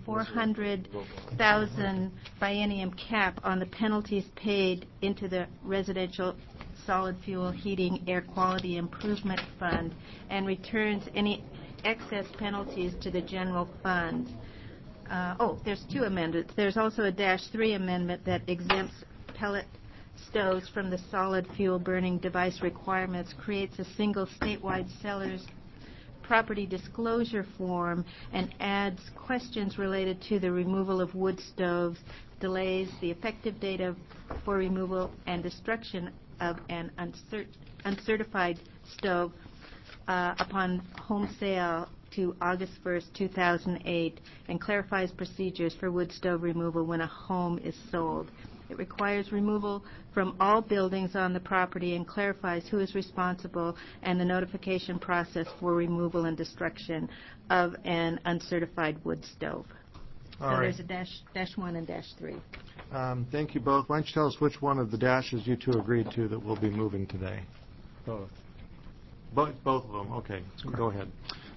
$400,000 biennium cap on the penalties paid into the Residential Solid Fuel Heating Air Quality Improvement Fund and returns any excess penalties to the general fund. There's two amendments. There's also a -3 amendment that exempts pellet stoves from the solid fuel burning device requirements, creates a single statewide seller's property disclosure form, and adds questions related to the removal of wood stoves, delays the effective date for removal and destruction of an uncertified stove upon home sale to August 1st, 2008, and clarifies procedures for wood stove removal when a home is sold. It requires removal from all buildings on the property and clarifies who is responsible and the notification process for removal and destruction of an uncertified wood stove. There's a -1 and -3. Thank you both. Why don't you tell us which one of the dashes you two agreed to that we'll be moving today? Both. Both of them. Okay. Go ahead.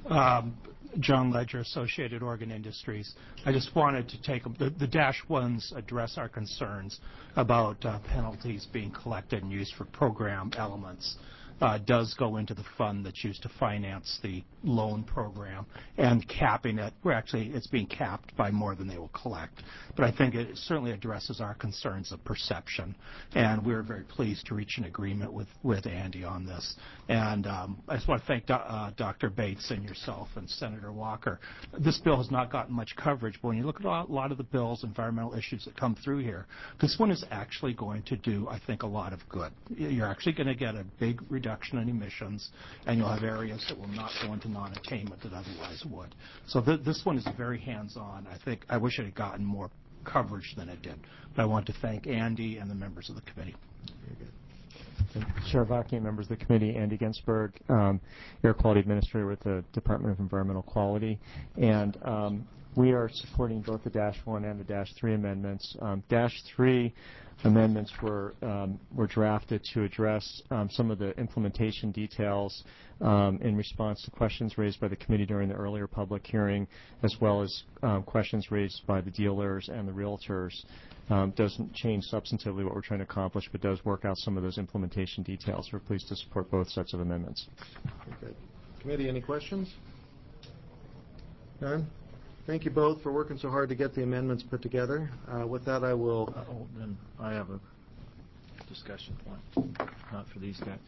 John Ledger, Associated Oregon Industries. I just wanted to take the -1s address our concerns about penalties being collected and used for program elements. Does go into the fund that's used to finance the loan program, and capping it, it's being capped by more than they will collect. But I think it certainly addresses our concerns of perception, and we're very pleased to reach an agreement with Andy on this. And I just want to thank Dr. Bates and yourself and Senator Walker. This bill has not gotten much coverage, but when you look at a lot of the bills, environmental issues that come through here, this one is actually going to do, I think, a lot of good. You're actually going to get a big reduction in emissions, and you'll have areas that will not go into non-attainment that otherwise would. So this one is very hands-on. I wish it had gotten more coverage than it did. But I want to thank Andy and the members of the committee. Very good. Chair Vaki, members of the committee, Andy Ginsberg, Air Quality Administrator with the Department of Environmental Quality. And we are supporting both the -1 and the -3 amendments. -3 amendments were drafted to address some of the implementation details in response to questions raised by the committee during the earlier public hearing, as well as questions raised by the dealers and the realtors. Doesn't change substantively what we're trying to accomplish, but does work out some of those implementation details. We're pleased to support both sets of amendments. Okay. Committee, any questions? None? Thank you both for working so hard to get the amendments put together. With that, I will... Then I have a discussion point, not for these guys.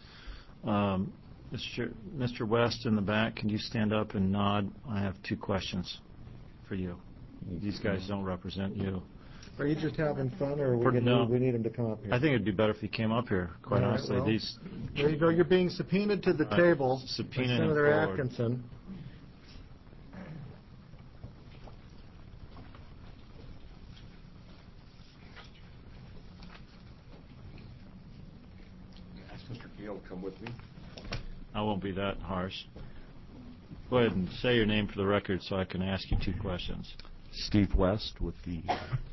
Mr. West in the back, can you stand up and nod? I have two questions for you. These guys don't represent you. Are you just having fun, or we need him to come up here? I think it would be better if he came up here, quite honestly. Well, there you go. You're being subpoenaed to the table by Senator Atkinson. Mr. Keel, come with me. I won't be that harsh. Go ahead and say your name for the record so I can ask you two questions. Steve West with the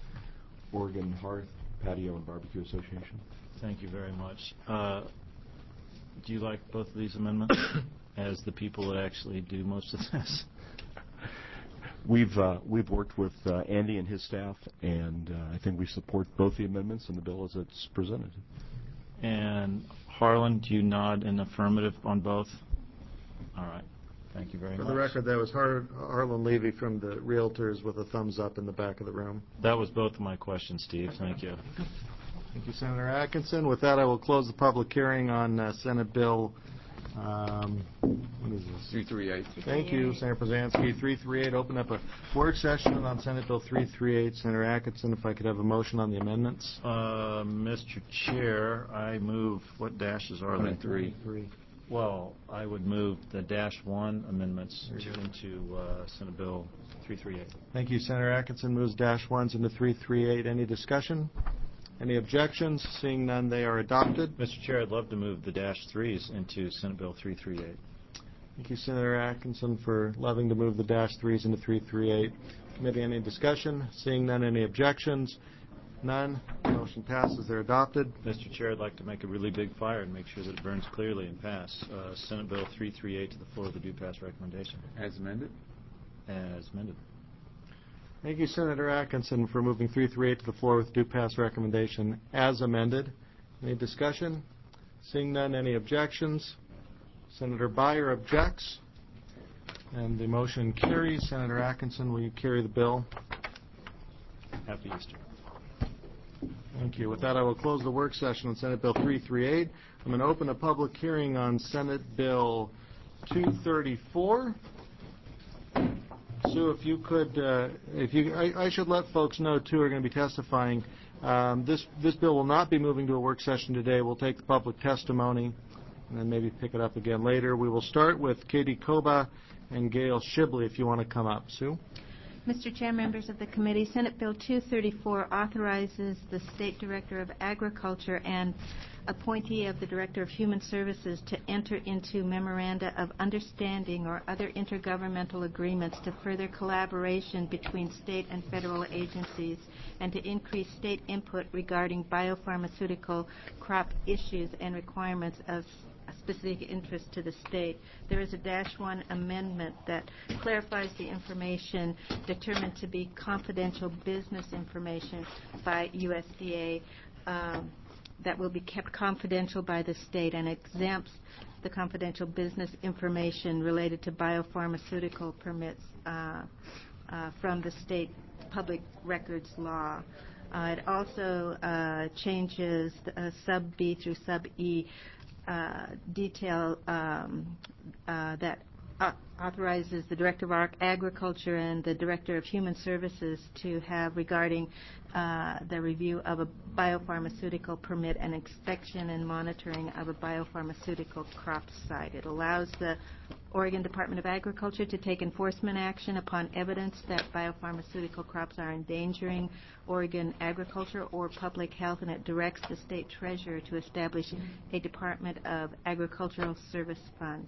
Oregon Hearth Patio and Barbecue Association. Thank you very much. Do you like both of these amendments as the people that actually do most of this? We've worked with Andy and his staff, and I think we support both the amendments and the bill as it's presented. And Harlan, do you nod in affirmative on both? All right. Thank you very much. For the record, that was Harlan Levy from the Realtors with a thumbs up in the back of the room. That was both of my questions, Steve. Thank you. Thank you, Senator Atkinson. With that, I will close the public hearing on Senate Bill, what is this? 338. Thank you, Senator Brzezinski. 338, open up a work session on Senate Bill 338. Senator Atkinson, if I could have a motion on the amendments. Mr. Chair, I move, what dashes are they? 3. Well, I would move the -1 amendments into Senate Bill 338. Thank you. Senator Atkinson moves -1s into 338. Any discussion? Any objections? Seeing none, they are adopted. Mr. Chair, I'd love to move the -3s into Senate Bill 338. Thank you, Senator Atkinson, for loving to move the -3s into 338. Committee, any discussion? Seeing none, any objections? None. Motion passes. They're adopted. Mr. Chair, I'd like to make a really big fire and make sure that it burns clearly and pass. Senate Bill 338 to the floor of the due pass recommendation. As amended? As amended. Thank you, Senator Atkinson, for moving 338 to the floor with due pass recommendation as amended. Any discussion? Seeing none, any objections? Senator Beyer objects. And the motion carries. Senator Atkinson, will you carry the bill? Happy Easter. Thank you. With that, I will close the work session on Senate Bill 338. I'm going to open a public hearing on Senate Bill 234. Sue, if you could, I should let folks know, too, who are going to be testifying. This bill will not be moving to a work session today. We'll take the public testimony and then maybe pick it up again later. We will start with Katie Koba and Gail Shibley, if you want to come up. Sue? Mr. Chair, members of the committee, Senate Bill 234 authorizes the State Director of Agriculture and appointee of the Director of Human Services to enter into memoranda of understanding or other intergovernmental agreements to further collaboration between state and federal agencies and to increase state input regarding biopharmaceutical crop issues and requirements of specific interest to the state. There is a -1 amendment that clarifies the information determined to be confidential business information by USDA that will be kept confidential by the state and exempts the confidential business information related to biopharmaceutical permits from the state public records law. It also changes sub B through sub E detail that authorizes the Director of Agriculture and the Director of Human Services to have regarding the review of a biopharmaceutical permit and inspection and monitoring of a biopharmaceutical crop site. It allows the Oregon Department of Agriculture to take enforcement action upon evidence that biopharmaceutical crops are endangering Oregon agriculture or public health, and it directs the state treasurer to establish a Department of Agricultural Service Fund.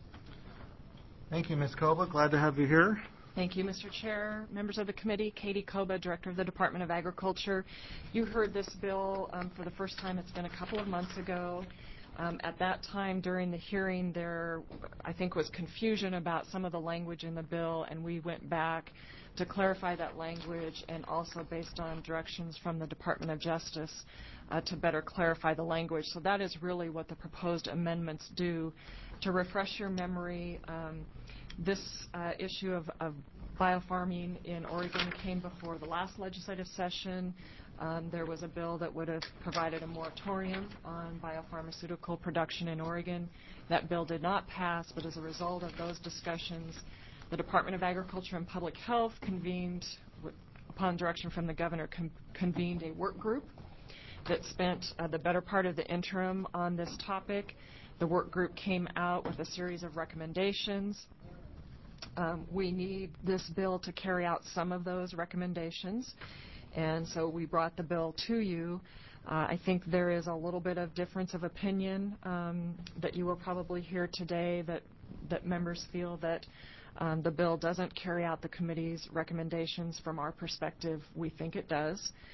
Thank you, Ms. Koba. Glad to have you here. Thank you, Mr. Chair. Members of the committee, Katie Koba, Director of the Department of Agriculture. You heard this bill for the first time. It's been a couple of months ago. At that time, during the hearing, there, I think, was confusion about some of the language in the bill, and we went back to clarify that language and also based on directions from the Department of Justice to better clarify the language. So that is really what the proposed amendments do. To refresh your memory, this issue of biofarming in Oregon came before the last legislative session. There was a bill that would have provided a moratorium on biopharmaceutical production in Oregon. That bill did not pass, but as a result of those discussions, the Department of Agriculture and Public Health convened, upon direction from the governor, convened a work group that spent the better part of the interim on this topic. The work group came out with a series of recommendations. We need this bill to carry out some of those recommendations, and so we brought the bill to you. I think there is a little bit of difference of opinion that you will probably hear today, that members feel that the bill doesn't carry out the committee's recommendations. From our perspective, we think it does.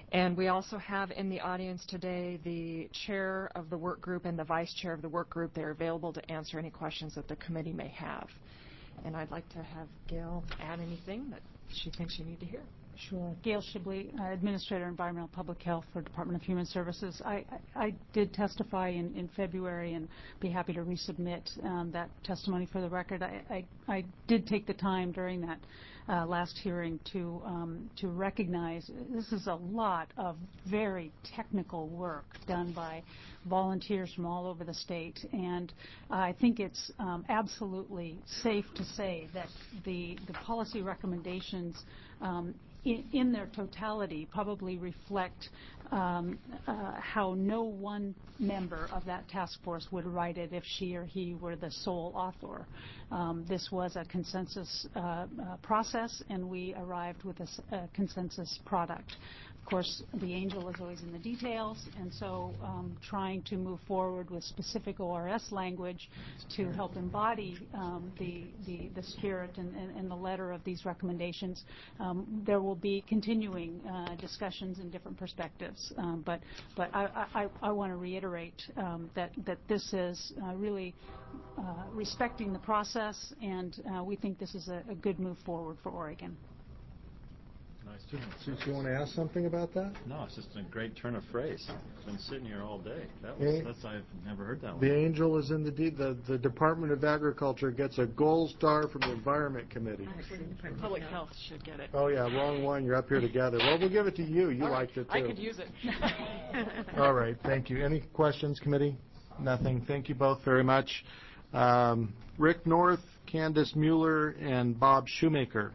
And we also have in the audience today the chair of the work group and the vice chair of the work group. They're available to answer any questions that the committee may have. And I'd like to have Gail add anything that she thinks you need to hear. Sure. Gail Shibley, Administrator, Environmental Public Health for Department of Human Services. I did testify in February and be happy to resubmit that testimony for the record. I did take the time during that last hearing to recognize this is a lot of very technical work done by volunteers from all over the state, and I think it's absolutely safe to say that the policy recommendations in their totality probably reflect how no one member of that task force would write it if she or he were the sole author. This was a consensus process, and we arrived with a consensus product. Of course, the angel is always in the details, and so trying to move forward with specific ORS language to help embody the spirit and the letter of these recommendations. There will be continuing discussions and different perspectives, but I want to reiterate that this is really respecting the process, and we think this is a good move forward for Oregon. Nice. Since you want to ask something about that? No, it's just a great turn of phrase. I've been sitting here all day. I've never heard that one. The angel is in the Department of Agriculture gets a gold star from the Environment Committee. Public Health should get it. Oh, yeah, wrong one. You're up here together. Well, we'll give it to you. You liked it, too. I could use it. All right, thank you. Any questions, committee? Nothing. Thank you both very much. Rick North, Candace Mueller, and Bob Shoemaker.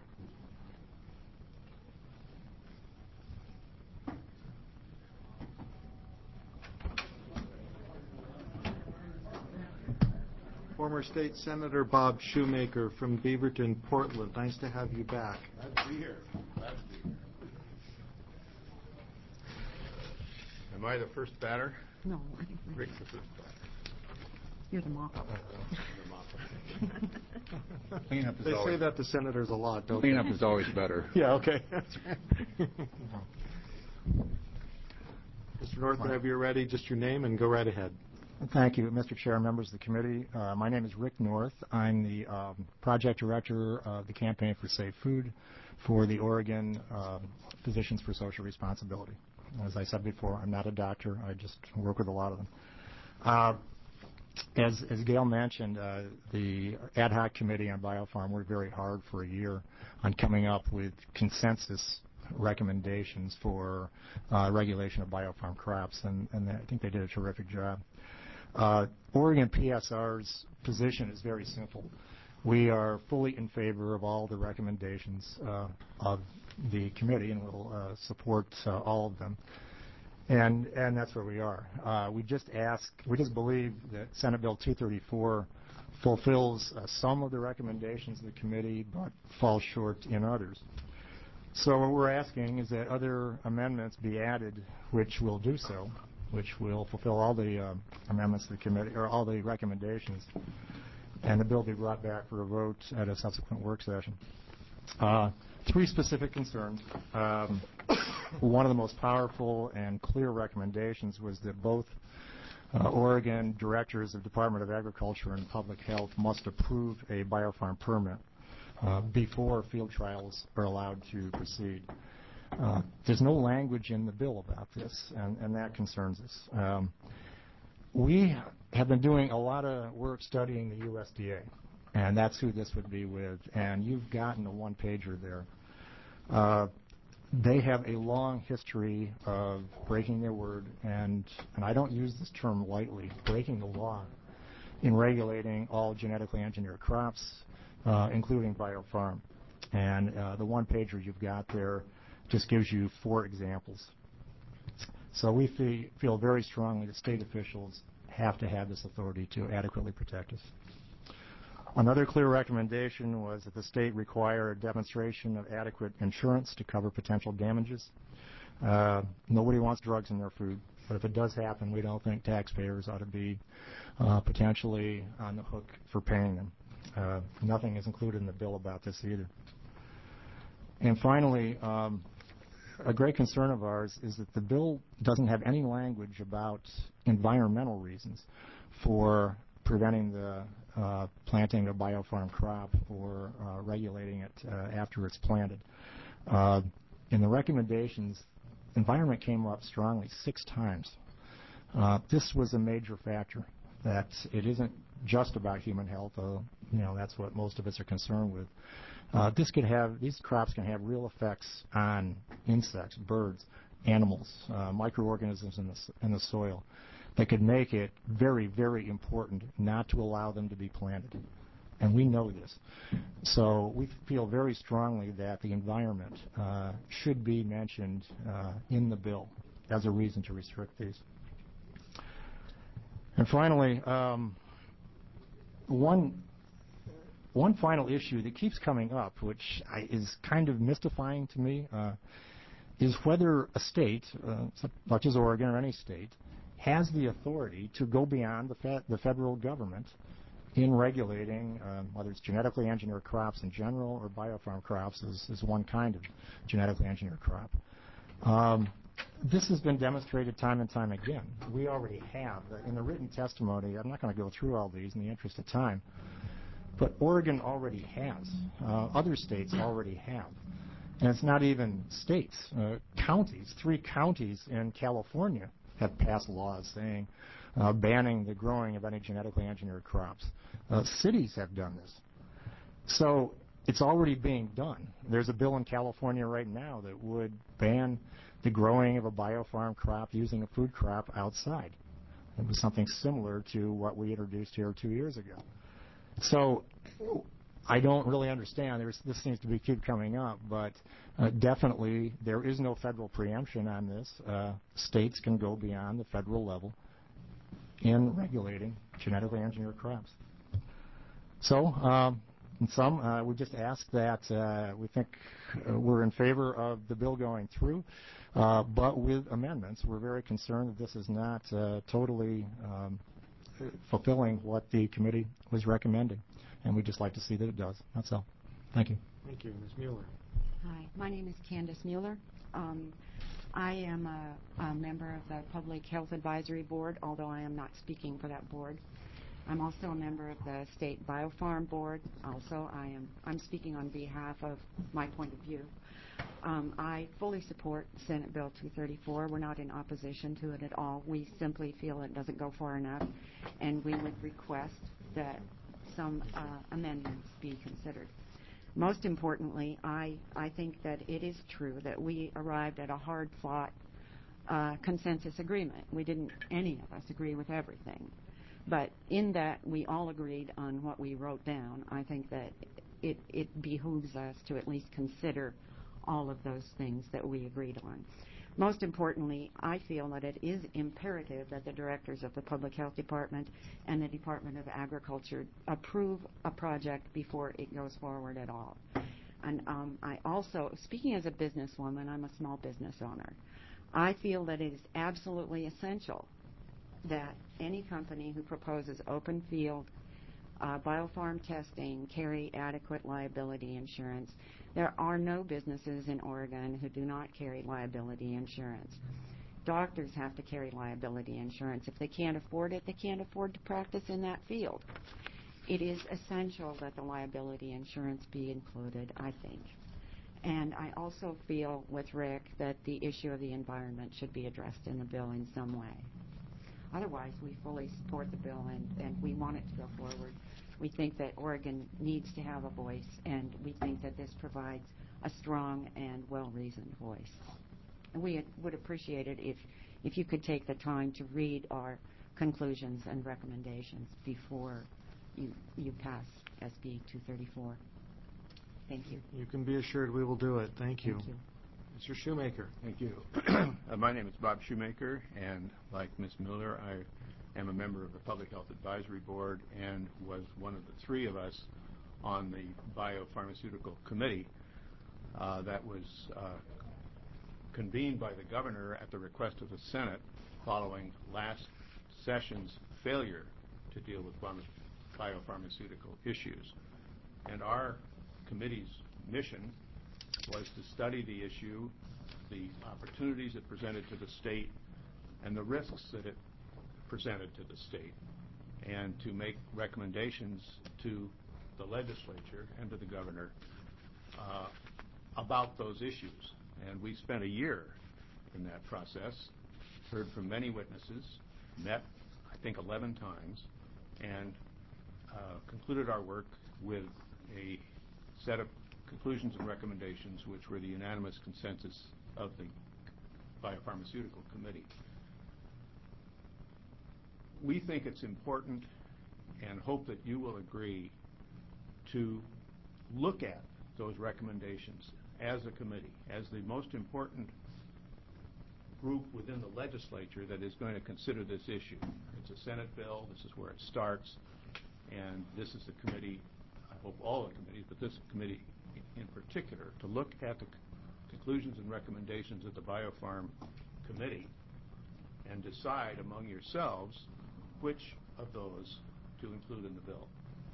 Former State Senator Bob Shoemaker from Beaverton, Portland. Nice to have you back. Glad to be here. Am I the first batter? No, I think Rick's the first batter. You're the mop-up. They say that to senators a lot, don't they? Cleanup is always better. Yeah, okay. That's right. Mr. North, whenever you're ready, just your name and go right ahead. Thank you, Mr. Chair, members of the committee. My name is Rick North. I'm the project director of the Campaign for Safe Food for the Oregon Physicians for Social Responsibility. As I said before, I'm not a doctor. I just work with a lot of them. As Gail mentioned, the ad hoc committee on BioPharm worked very hard for a year on coming up with consensus recommendations for regulation of BioPharm crops, and I think they did a terrific job. Oregon PSR's position is very simple. We are fully in favor of all the recommendations of the committee, and we'll support all of them. And that's where we are. We just believe that Senate Bill 234 fulfills some of the recommendations of the committee, but falls short in others. So what we're asking is that other amendments be added, which will do so, which will fulfill all the amendments of the committee, or all the recommendations, and the bill be brought back for a vote at a subsequent work session. Three specific concerns. One of the most powerful and clear recommendations was that both Oregon directors of Department of Agriculture and Public Health must approve a BioPharm permit before field trials are allowed to proceed. There's no language in the bill about this, and that concerns us. We have been doing a lot of work studying the USDA, and that's who this would be with, and you've gotten a one-pager there. They have a long history of breaking their word, and I don't use this term lightly, breaking the law in regulating all genetically engineered crops, including BioPharm. And the one-pager you've got there just gives you 4 examples. So we feel very strongly that state officials have to have this authority to adequately protect us. Another clear recommendation was that the state require a demonstration of adequate insurance to cover potential damages. Nobody wants drugs in their food, but if it does happen, we don't think taxpayers ought to be potentially on the hook for paying them. Nothing is included in the bill about this either. And finally, a great concern of ours is that the bill doesn't have any language about environmental reasons for preventing the planting of biofarm crop or regulating it after it's planted. In the recommendations, environment came up strongly 6 times. This was a major factor, that it isn't just about human health, though that's what most of us are concerned with. These crops can have real effects on insects, birds, animals, microorganisms in the soil that could make it very, very important not to allow them to be planted. And we know this. So we feel very strongly that the environment should be mentioned in the bill as a reason to restrict these. And finally, one final issue that keeps coming up, which is kind of mystifying to me, is whether a state, such as Oregon or any state, has the authority to go beyond the federal government in regulating whether it's genetically engineered crops in general or biofarm crops is one kind of genetically engineered crop. This has been demonstrated time and time again. We already have. In the written testimony, I'm not going to go through all these in the interest of time, but Oregon already has. Other states already have. And it's not even states. Counties, 3 counties in California have passed laws saying banning the growing of any genetically engineered crops. Cities have done this. So it's already being done. There's a bill in California right now that would ban the growing of a biofarm crop using a food crop outside. It was something similar to what we introduced here 2 years ago. So I don't really understand. This seems to keep coming up, but definitely there is no federal preemption on this. States can go beyond the federal level in regulating genetically engineered crops. So, in sum, we just ask that we think we're in favor of the bill going through, but with amendments. We're very concerned that this is not totally fulfilling what the committee was recommending, and we'd just like to see that it does. That's all. Thank you. Thank you. Ms. Mueller. Hi, my name is Candace Mueller. I am a member of the Public Health Advisory Board, although I am not speaking for that board. I'm also a member of the State Biofarm Board. Also, I'm speaking on behalf of my point of view. I fully support Senate Bill 234. We're not in opposition to it at all. We simply feel it doesn't go far enough, and we would request that some amendments be considered. Most importantly, I think that it is true that we arrived at a hard-fought consensus agreement. We didn't, any of us, agree with everything. But in that we all agreed on what we wrote down, I think that it behooves us to at least consider all of those things that we agreed on. Most importantly, I feel that it is imperative that the directors of the Public Health Department and the Department of Agriculture approve a project before it goes forward at all. And I also, speaking as a businesswoman, I'm a small business owner, I feel that it is absolutely essential that any company who proposes open field biofarm testing carry adequate liability insurance. There are no businesses in Oregon who do not carry liability insurance. Doctors have to carry liability insurance. If they can't afford it, they can't afford to practice in that field. It is essential that the liability insurance be included, I think. And I also feel with Rick that the issue of the environment should be addressed in the bill in some way. Otherwise, we fully support the bill, and we want it to go forward. We think that Oregon needs to have a voice, and we think that this provides a strong and well-reasoned voice. And we would appreciate it if you could take the time to read our conclusions and recommendations before you pass SB 234. Thank you. You can be assured we will do it. Thank you. Thank you. Mr. Shoemaker. Thank you. My name is Bob Shoemaker, and like Ms. Miller, I am a member of the Public Health Advisory Board and was one of the 3 of us on the Biopharmaceutical Committee that was convened by the governor at the request of the Senate following last session's failure to deal with biopharmaceutical issues. And our committee's mission was to study the issue, the opportunities it presented to the state and the risks that it presented to the state, and to make recommendations to the legislature and to the governor about those issues. And we spent a year in that process, heard from many witnesses, met, I think, 11 times, and concluded our work with a set of conclusions and recommendations which were the unanimous consensus of the Biopharmaceutical Committee. We think it's important and hope that you will agree to look at those recommendations as a committee, as the most important group within the legislature that is going to consider this issue. It's a Senate bill. This is where it starts. And this is the committee, I hope all the committees, but this committee in particular, to look at the conclusions and recommendations of the Biopharm Committee and decide among yourselves which of those to include in the bill.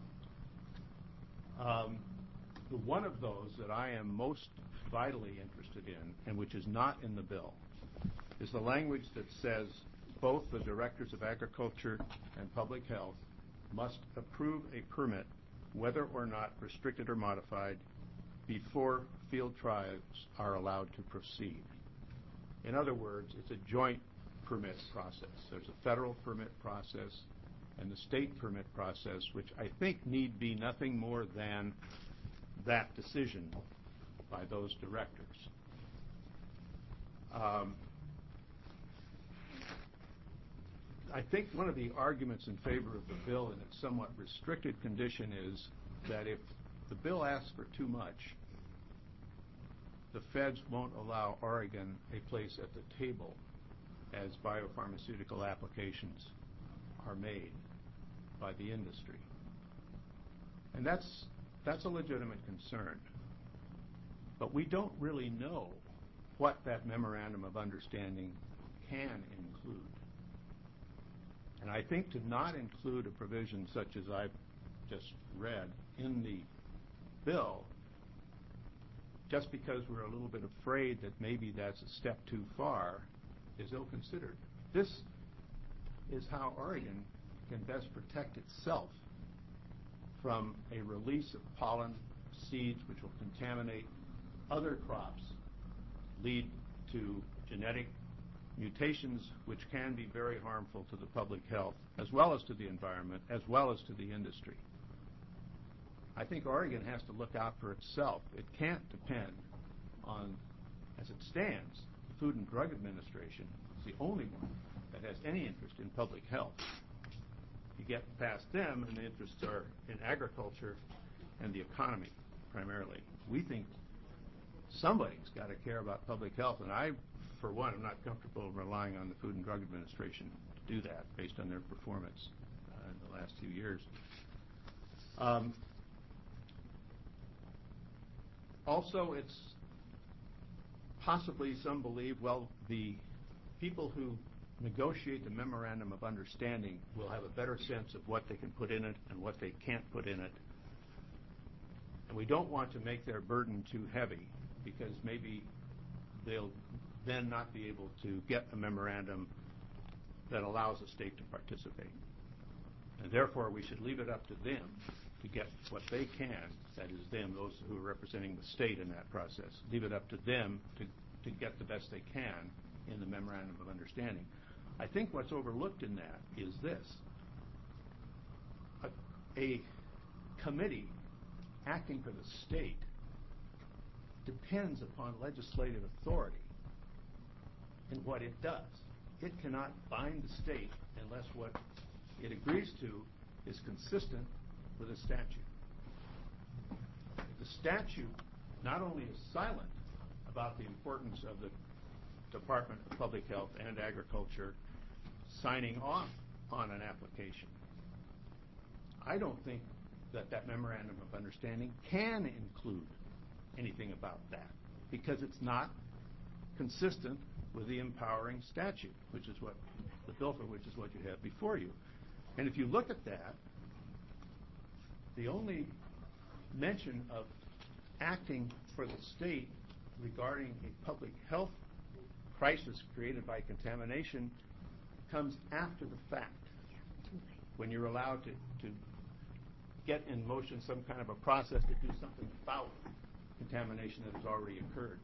The one of those that I am most vitally interested in, and which is not in the bill, is the language that says both the Directors of Agriculture and Public Health must approve a permit, whether or not restricted or modified, before field trials are allowed to proceed. In other words, it's a joint permit process. There's a federal permit process and the state permit process, which I think need be nothing more than that decision by those directors. I think one of the arguments in favor of the bill in its somewhat restricted condition is that if the bill asks for too much, the feds won't allow Oregon a place at the table as biopharmaceutical applications are made by the industry. And that's a legitimate concern. But we don't really know what that memorandum of understanding can include. And I think to not include a provision such as I've just read in the bill, just because we're a little bit afraid that maybe that's a step too far, is ill-considered. This is how Oregon can best protect itself from a release of pollen seeds which will contaminate other crops, lead to genetic mutations which can be very harmful to the public health, as well as to the environment, as well as to the industry. I think Oregon has to look out for itself. It can't depend on, as it stands, the Food and Drug Administration is the only one that has any interest in public health. You get past them, and the interests are in agriculture and the economy, primarily. We think somebody's got to care about public health, and I, for one, am not comfortable relying on the Food and Drug Administration to do that based on their performance in the last few years. Also, it's possibly some believe, well, the people who negotiate the memorandum of understanding will have a better sense of what they can put in it and what they can't put in it. And we don't want to make their burden too heavy, because maybe they'll then not be able to get a memorandum that allows the state to participate. And therefore, we should leave it up to them to get what they can, that is them, those who are representing the state in that process, leave it up to them to get the best they can in the memorandum of understanding. I think what's overlooked in that is this. A committee acting for the state depends upon legislative authority in what it does. It cannot bind the state unless what it agrees to is consistent with a statute. If the statute not only is silent about the importance of the Department of Public Health and Agriculture signing off on an application, I don't think that that memorandum of understanding can include anything about that, because it's not consistent with the empowering statute, which is what the bill for which is what you have before you. And if you look at that, the only mention of acting for the state regarding a public health crisis created by contamination comes after the fact, when you're allowed to get in motion some kind of a process to do something about contamination that has already occurred.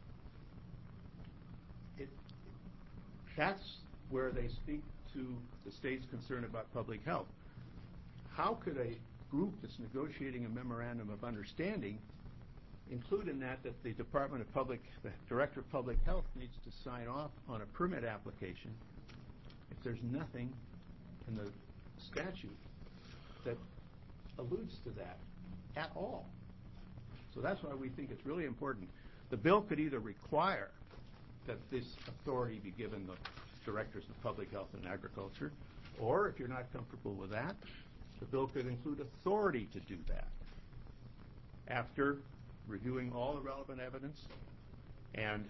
That's where they speak to the state's concern about public health. How could a group that's negotiating a memorandum of understanding include in that the the Director of Public Health needs to sign off on a permit application if there's nothing in the statute that alludes to that at all? So that's why we think it's really important. The bill could either require that this authority be given the Directors of Public Health and Agriculture, or if you're not comfortable with that, the bill could include authority to do that after reviewing all the relevant evidence. And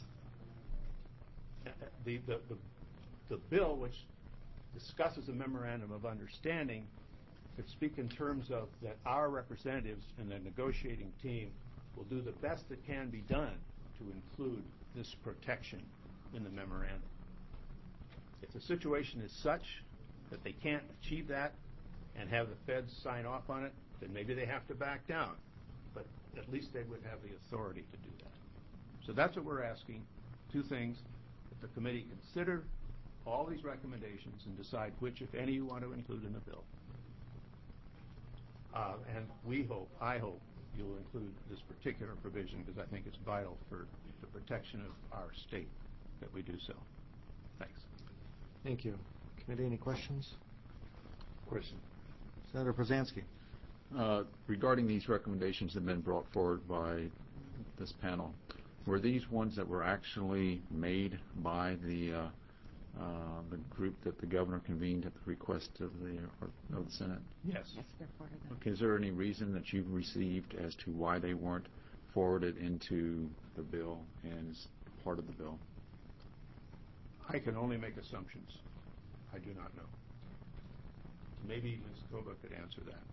the bill, which discusses a memorandum of understanding, could speak in terms of that our representatives and the negotiating team will do the best that can be done to include this protection in the memorandum. If the situation is such that they can't achieve that and have the feds sign off on it, then maybe they have to back down. But at least they would have the authority to do that. So that's what we're asking. Two things: that the committee consider all these recommendations and decide which, if any, you want to include in the bill. And I hope you'll include this particular provision, because I think it's vital for the protection of our state that we do so. Thanks. Thank you. Committee, any questions? Question. Senator Brzezinski. Regarding these recommendations that have been brought forward by this panel, were these ones that were actually made by the group that the governor convened at the request of the Senate? Yes. Yes, they're part of that. Okay. Is there any reason that you've received as to why they weren't forwarded into the bill and as part of the bill? I can only make assumptions. I do not know. Maybe Ms. Kova could answer that.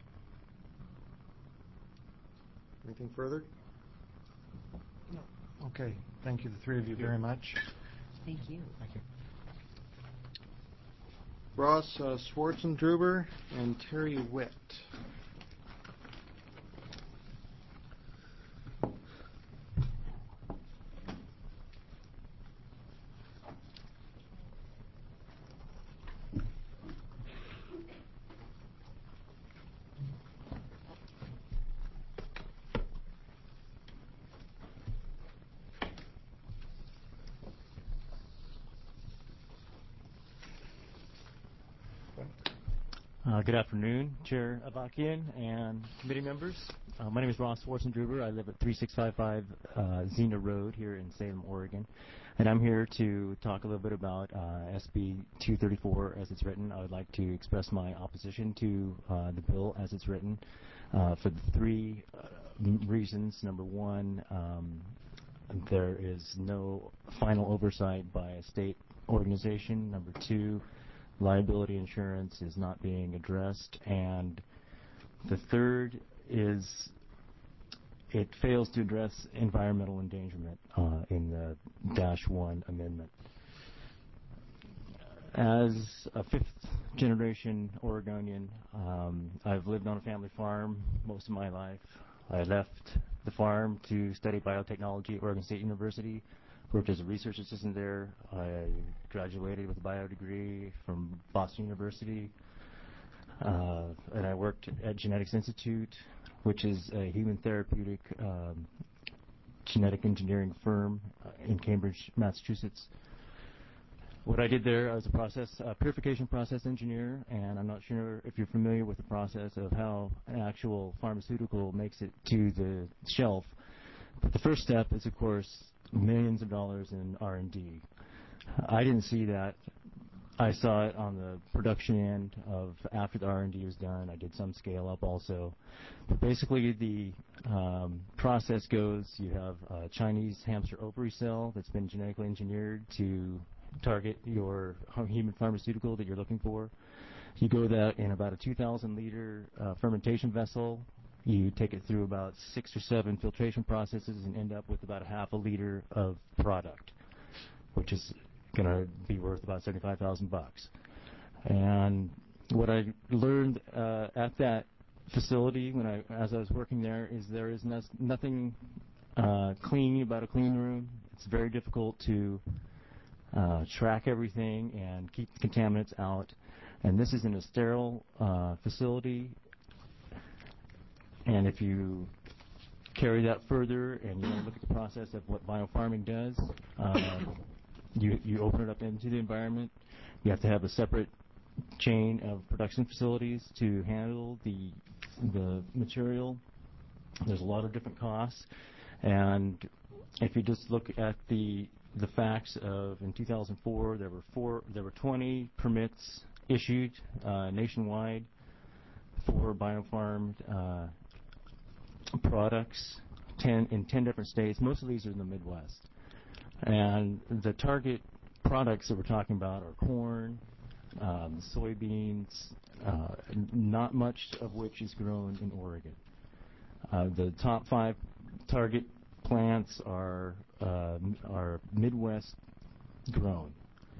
Anything further? No. Okay. Thank you, the three of you, very much. Thank you. Thank you. Ross Schwartzendruber and Terry Witt. Good afternoon, Chair Avakian and committee members. My name is Ross Schwartzendruber. I live at 3655 Xena Road here in Salem, Oregon. And I'm here to talk a little bit about SB 234 as it's written. I would like to express my opposition to the bill as it's written for the three reasons. Number one, there is no final oversight by a state organization. Number two, liability insurance is not being addressed. And the third is it fails to address environmental endangerment in the -1 amendment. As a fifth-generation Oregonian, I've lived on a family farm most of my life. I left the farm to study biotechnology at Oregon State University. Worked as a research assistant there. I graduated with a bio degree from Boston University. And I worked at Genetics Institute, which is a human therapeutic genetic engineering firm in Cambridge, Massachusetts. What I did there, I was a purification process engineer, and I'm not sure if you're familiar with the process of how an actual pharmaceutical makes it to the shelf. But the first step is, of course, millions of dollars in R&D. I didn't see that. I saw it on the production end of after the R&D was done. I did some scale up also. But basically the process goes, you have a Chinese hamster ovary cell that's been genetically engineered to target your human pharmaceutical that you're looking for. You go that in about a 2,000 liter fermentation vessel. You take it through about 6 or 7 filtration processes and end up with about a half a liter of product. which is going to be worth about $75,000. And what I learned at that facility as I was working there is nothing clean about a clean room. It's very difficult to track everything and keep the contaminants out. And this is in a sterile facility. And if you carry that further and you want to look at the process of what biofarming does, you open it up into the environment. You have to have a separate chain of production facilities to handle the material. There's a lot of different costs. And if you just look at the facts of in 2004, there were 20 permits issued nationwide for biofarmed products in 10 different states. Most of these are in the Midwest. And the target products that we're talking about are corn, soybeans, not much of which is grown in Oregon. The top 5 target plants are Midwest grown.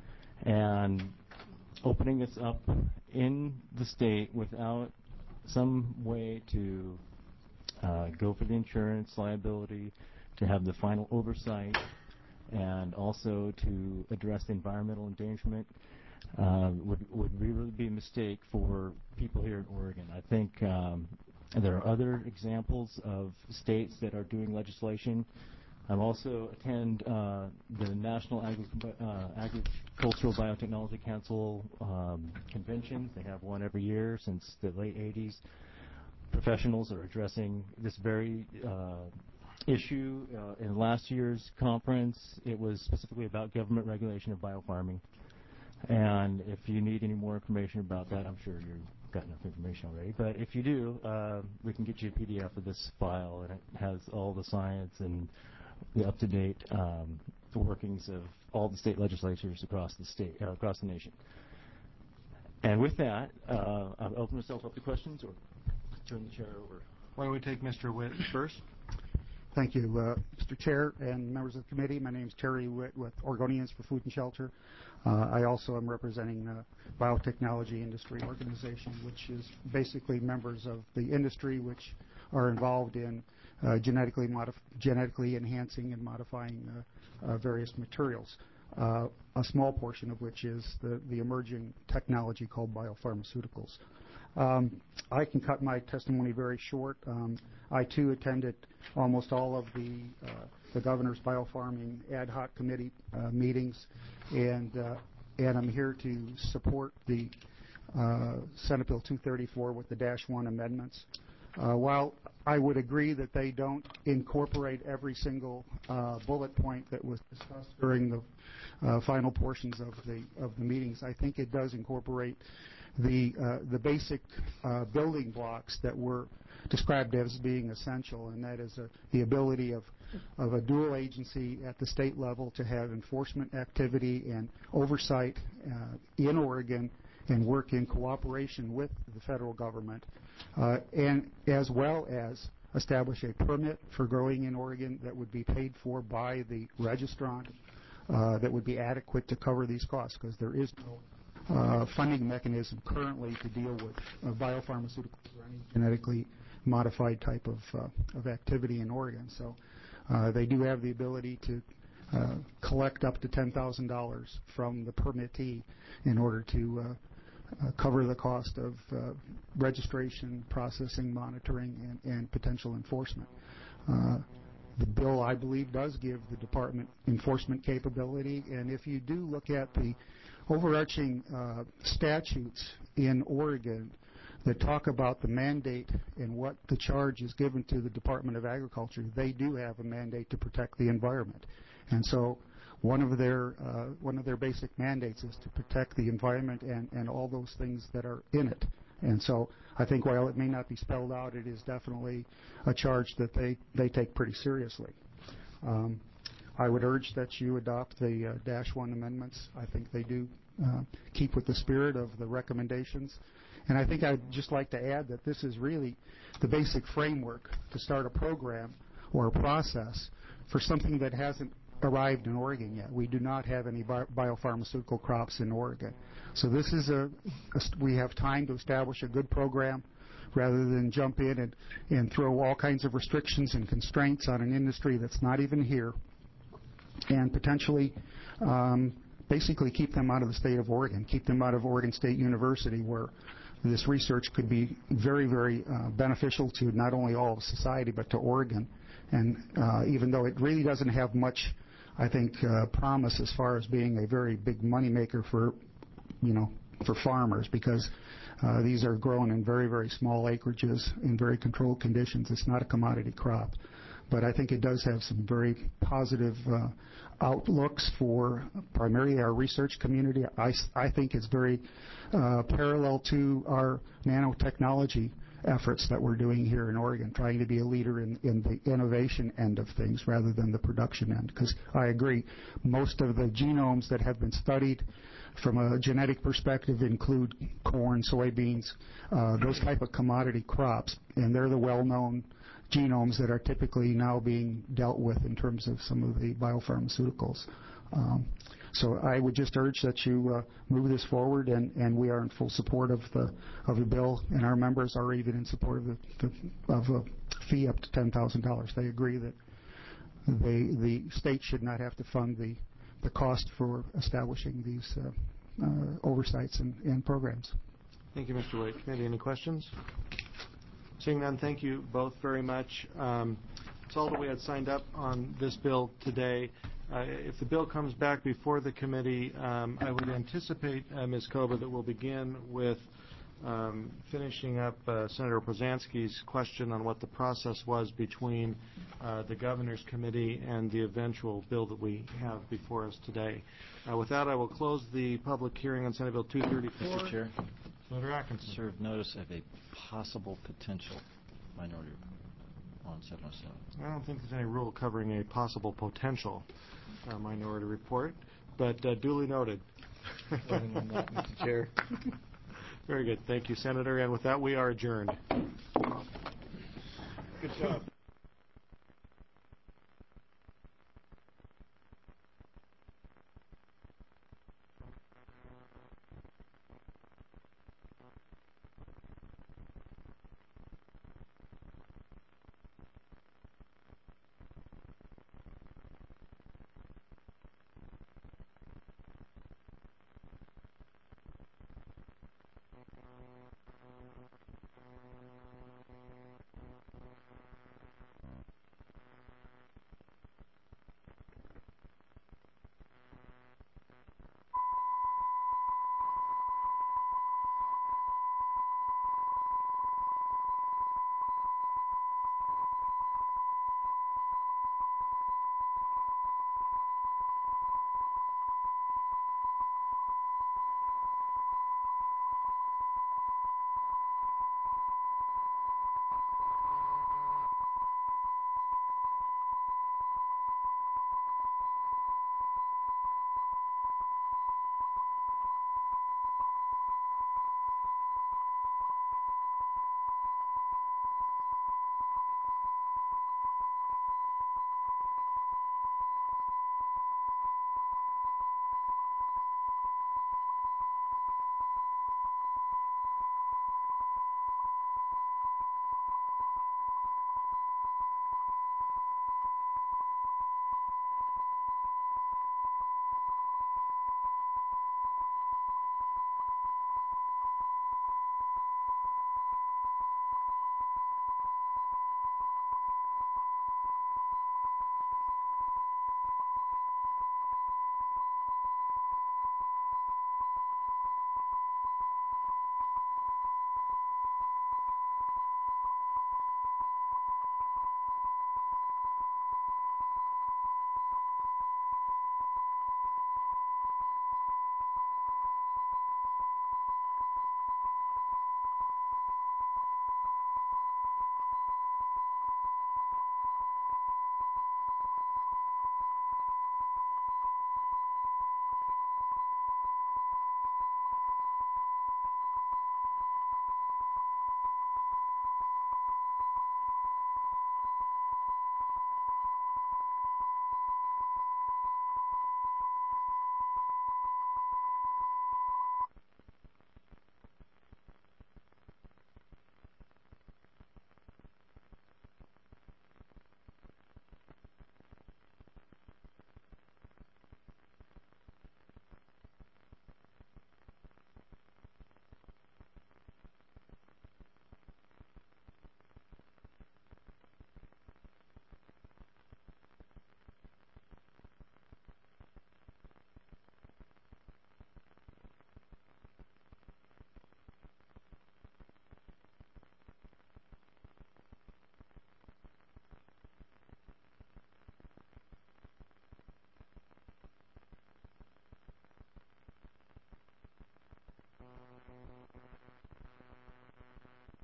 And opening this up in the state without some way to go for the insurance liability, to have the final oversight, and also to address the environmental endangerment would really be a mistake for people here in Oregon. I think there are other examples of states that are doing legislation. I also attend the National Agricultural Biotechnology Council conventions. They have one every year since the late 80s. Professionals are addressing this very issue. In last year's conference, it was specifically about government regulation of biofarming. And if you need any more information about that, I'm sure you've got enough information already. But if you do, we can get you a PDF of this file, and it has all the science and the up-to-date workings of all the state legislatures across the nation. And with that, I'll open myself up to questions or turn the chair over. Why don't we take Mr. Witt first? Thank you, Mr. Chair and members of the committee. My name is Terry Witt with Oregonians for Food and Shelter. I also am representing the Biotechnology Industry Organization, which is basically members of the industry which are involved in genetically enhancing and modifying various materials. A small portion of which is the emerging technology called biopharmaceuticals. I can cut my testimony very short. I too attended almost all of the governor's biofarming ad hoc committee meetings, and I'm here to support the Senate Bill 234 with the -1 amendments. While I would agree that they don't incorporate every single bullet point that was discussed during the final portions of the meetings, I think it does incorporate the basic building blocks that were described as being essential, and that is the ability of a dual agency at the state level to have enforcement activity and oversight in Oregon and work in cooperation with the federal government, and as well as establish a permit for growing in Oregon that would be paid for by the registrant that would be adequate to cover these costs, because there is no funding mechanism currently to deal with biopharmaceuticals or any genetically modified type of activity in Oregon. So they do have the ability to collect up to $10,000 from the permittee in order to cover the cost of registration, processing, monitoring, and potential enforcement. The bill, I believe, does give the department enforcement capability, and if you do look at the overarching statutes in Oregon that talk about the mandate and what the charge is given to the Department of Agriculture, they do have a mandate to protect the environment. And so one of their basic mandates is to protect the environment and all those things that are in it. And so I think while it may not be spelled out, it is definitely a charge that they take pretty seriously. I would urge that you adopt the -1 amendments. I think they do keep with the spirit of the recommendations. And I think I'd just like to add that this is really the basic framework to start a program or a process for something that hasn't arrived in Oregon yet. We do not have any biopharmaceutical crops in Oregon. So this is we have time to establish a good program rather than jump in and throw all kinds of restrictions and constraints on an industry that's not even here, and potentially basically keep them out of the state of Oregon, keep them out of Oregon State University, where this research could be very, very beneficial to not only all of society but to Oregon. And even though it really doesn't have much, I think, promise as far as being a very big moneymaker for farmers, because these are grown in very, very small acreages in very controlled conditions. It's not a commodity crop. But I think it does have some very positive outlooks for primarily our research community. I think it's very parallel to our nanotechnology efforts that we're doing here in Oregon, trying to be a leader in the innovation end of things rather than the production end. Because I agree, most of the genomes that have been studied from a genetic perspective include corn, soybeans, those type of commodity crops, and they're the well-known genomes that are typically now being dealt with in terms of some of the biopharmaceuticals. So I would just urge that you move this forward, and we are in full support of the bill, and our members are even in support of a fee up to $10,000. They agree that the state should not have to fund the cost for establishing these oversights and programs. Thank you, Mr. White. Committee, any questions? Seeing none, thank you both very much. That's all that we had signed up on this bill today. If the bill comes back before the committee, I would anticipate, Ms. Koba, that we'll begin with finishing up Senator Pozansky's question on what the process was between the Governor's Committee and the eventual bill that we have before us today. With that, I will close the public hearing on Senate Bill 234. Mr. Chair, Senator Atkinson. Serve notice of a possible potential minority on 707. I don't think there's any rule covering a possible potential minority report, but duly noted. Voting on that, Mr. Chair. Very good. Thank you, Senator. And with that, we are adjourned. Good job.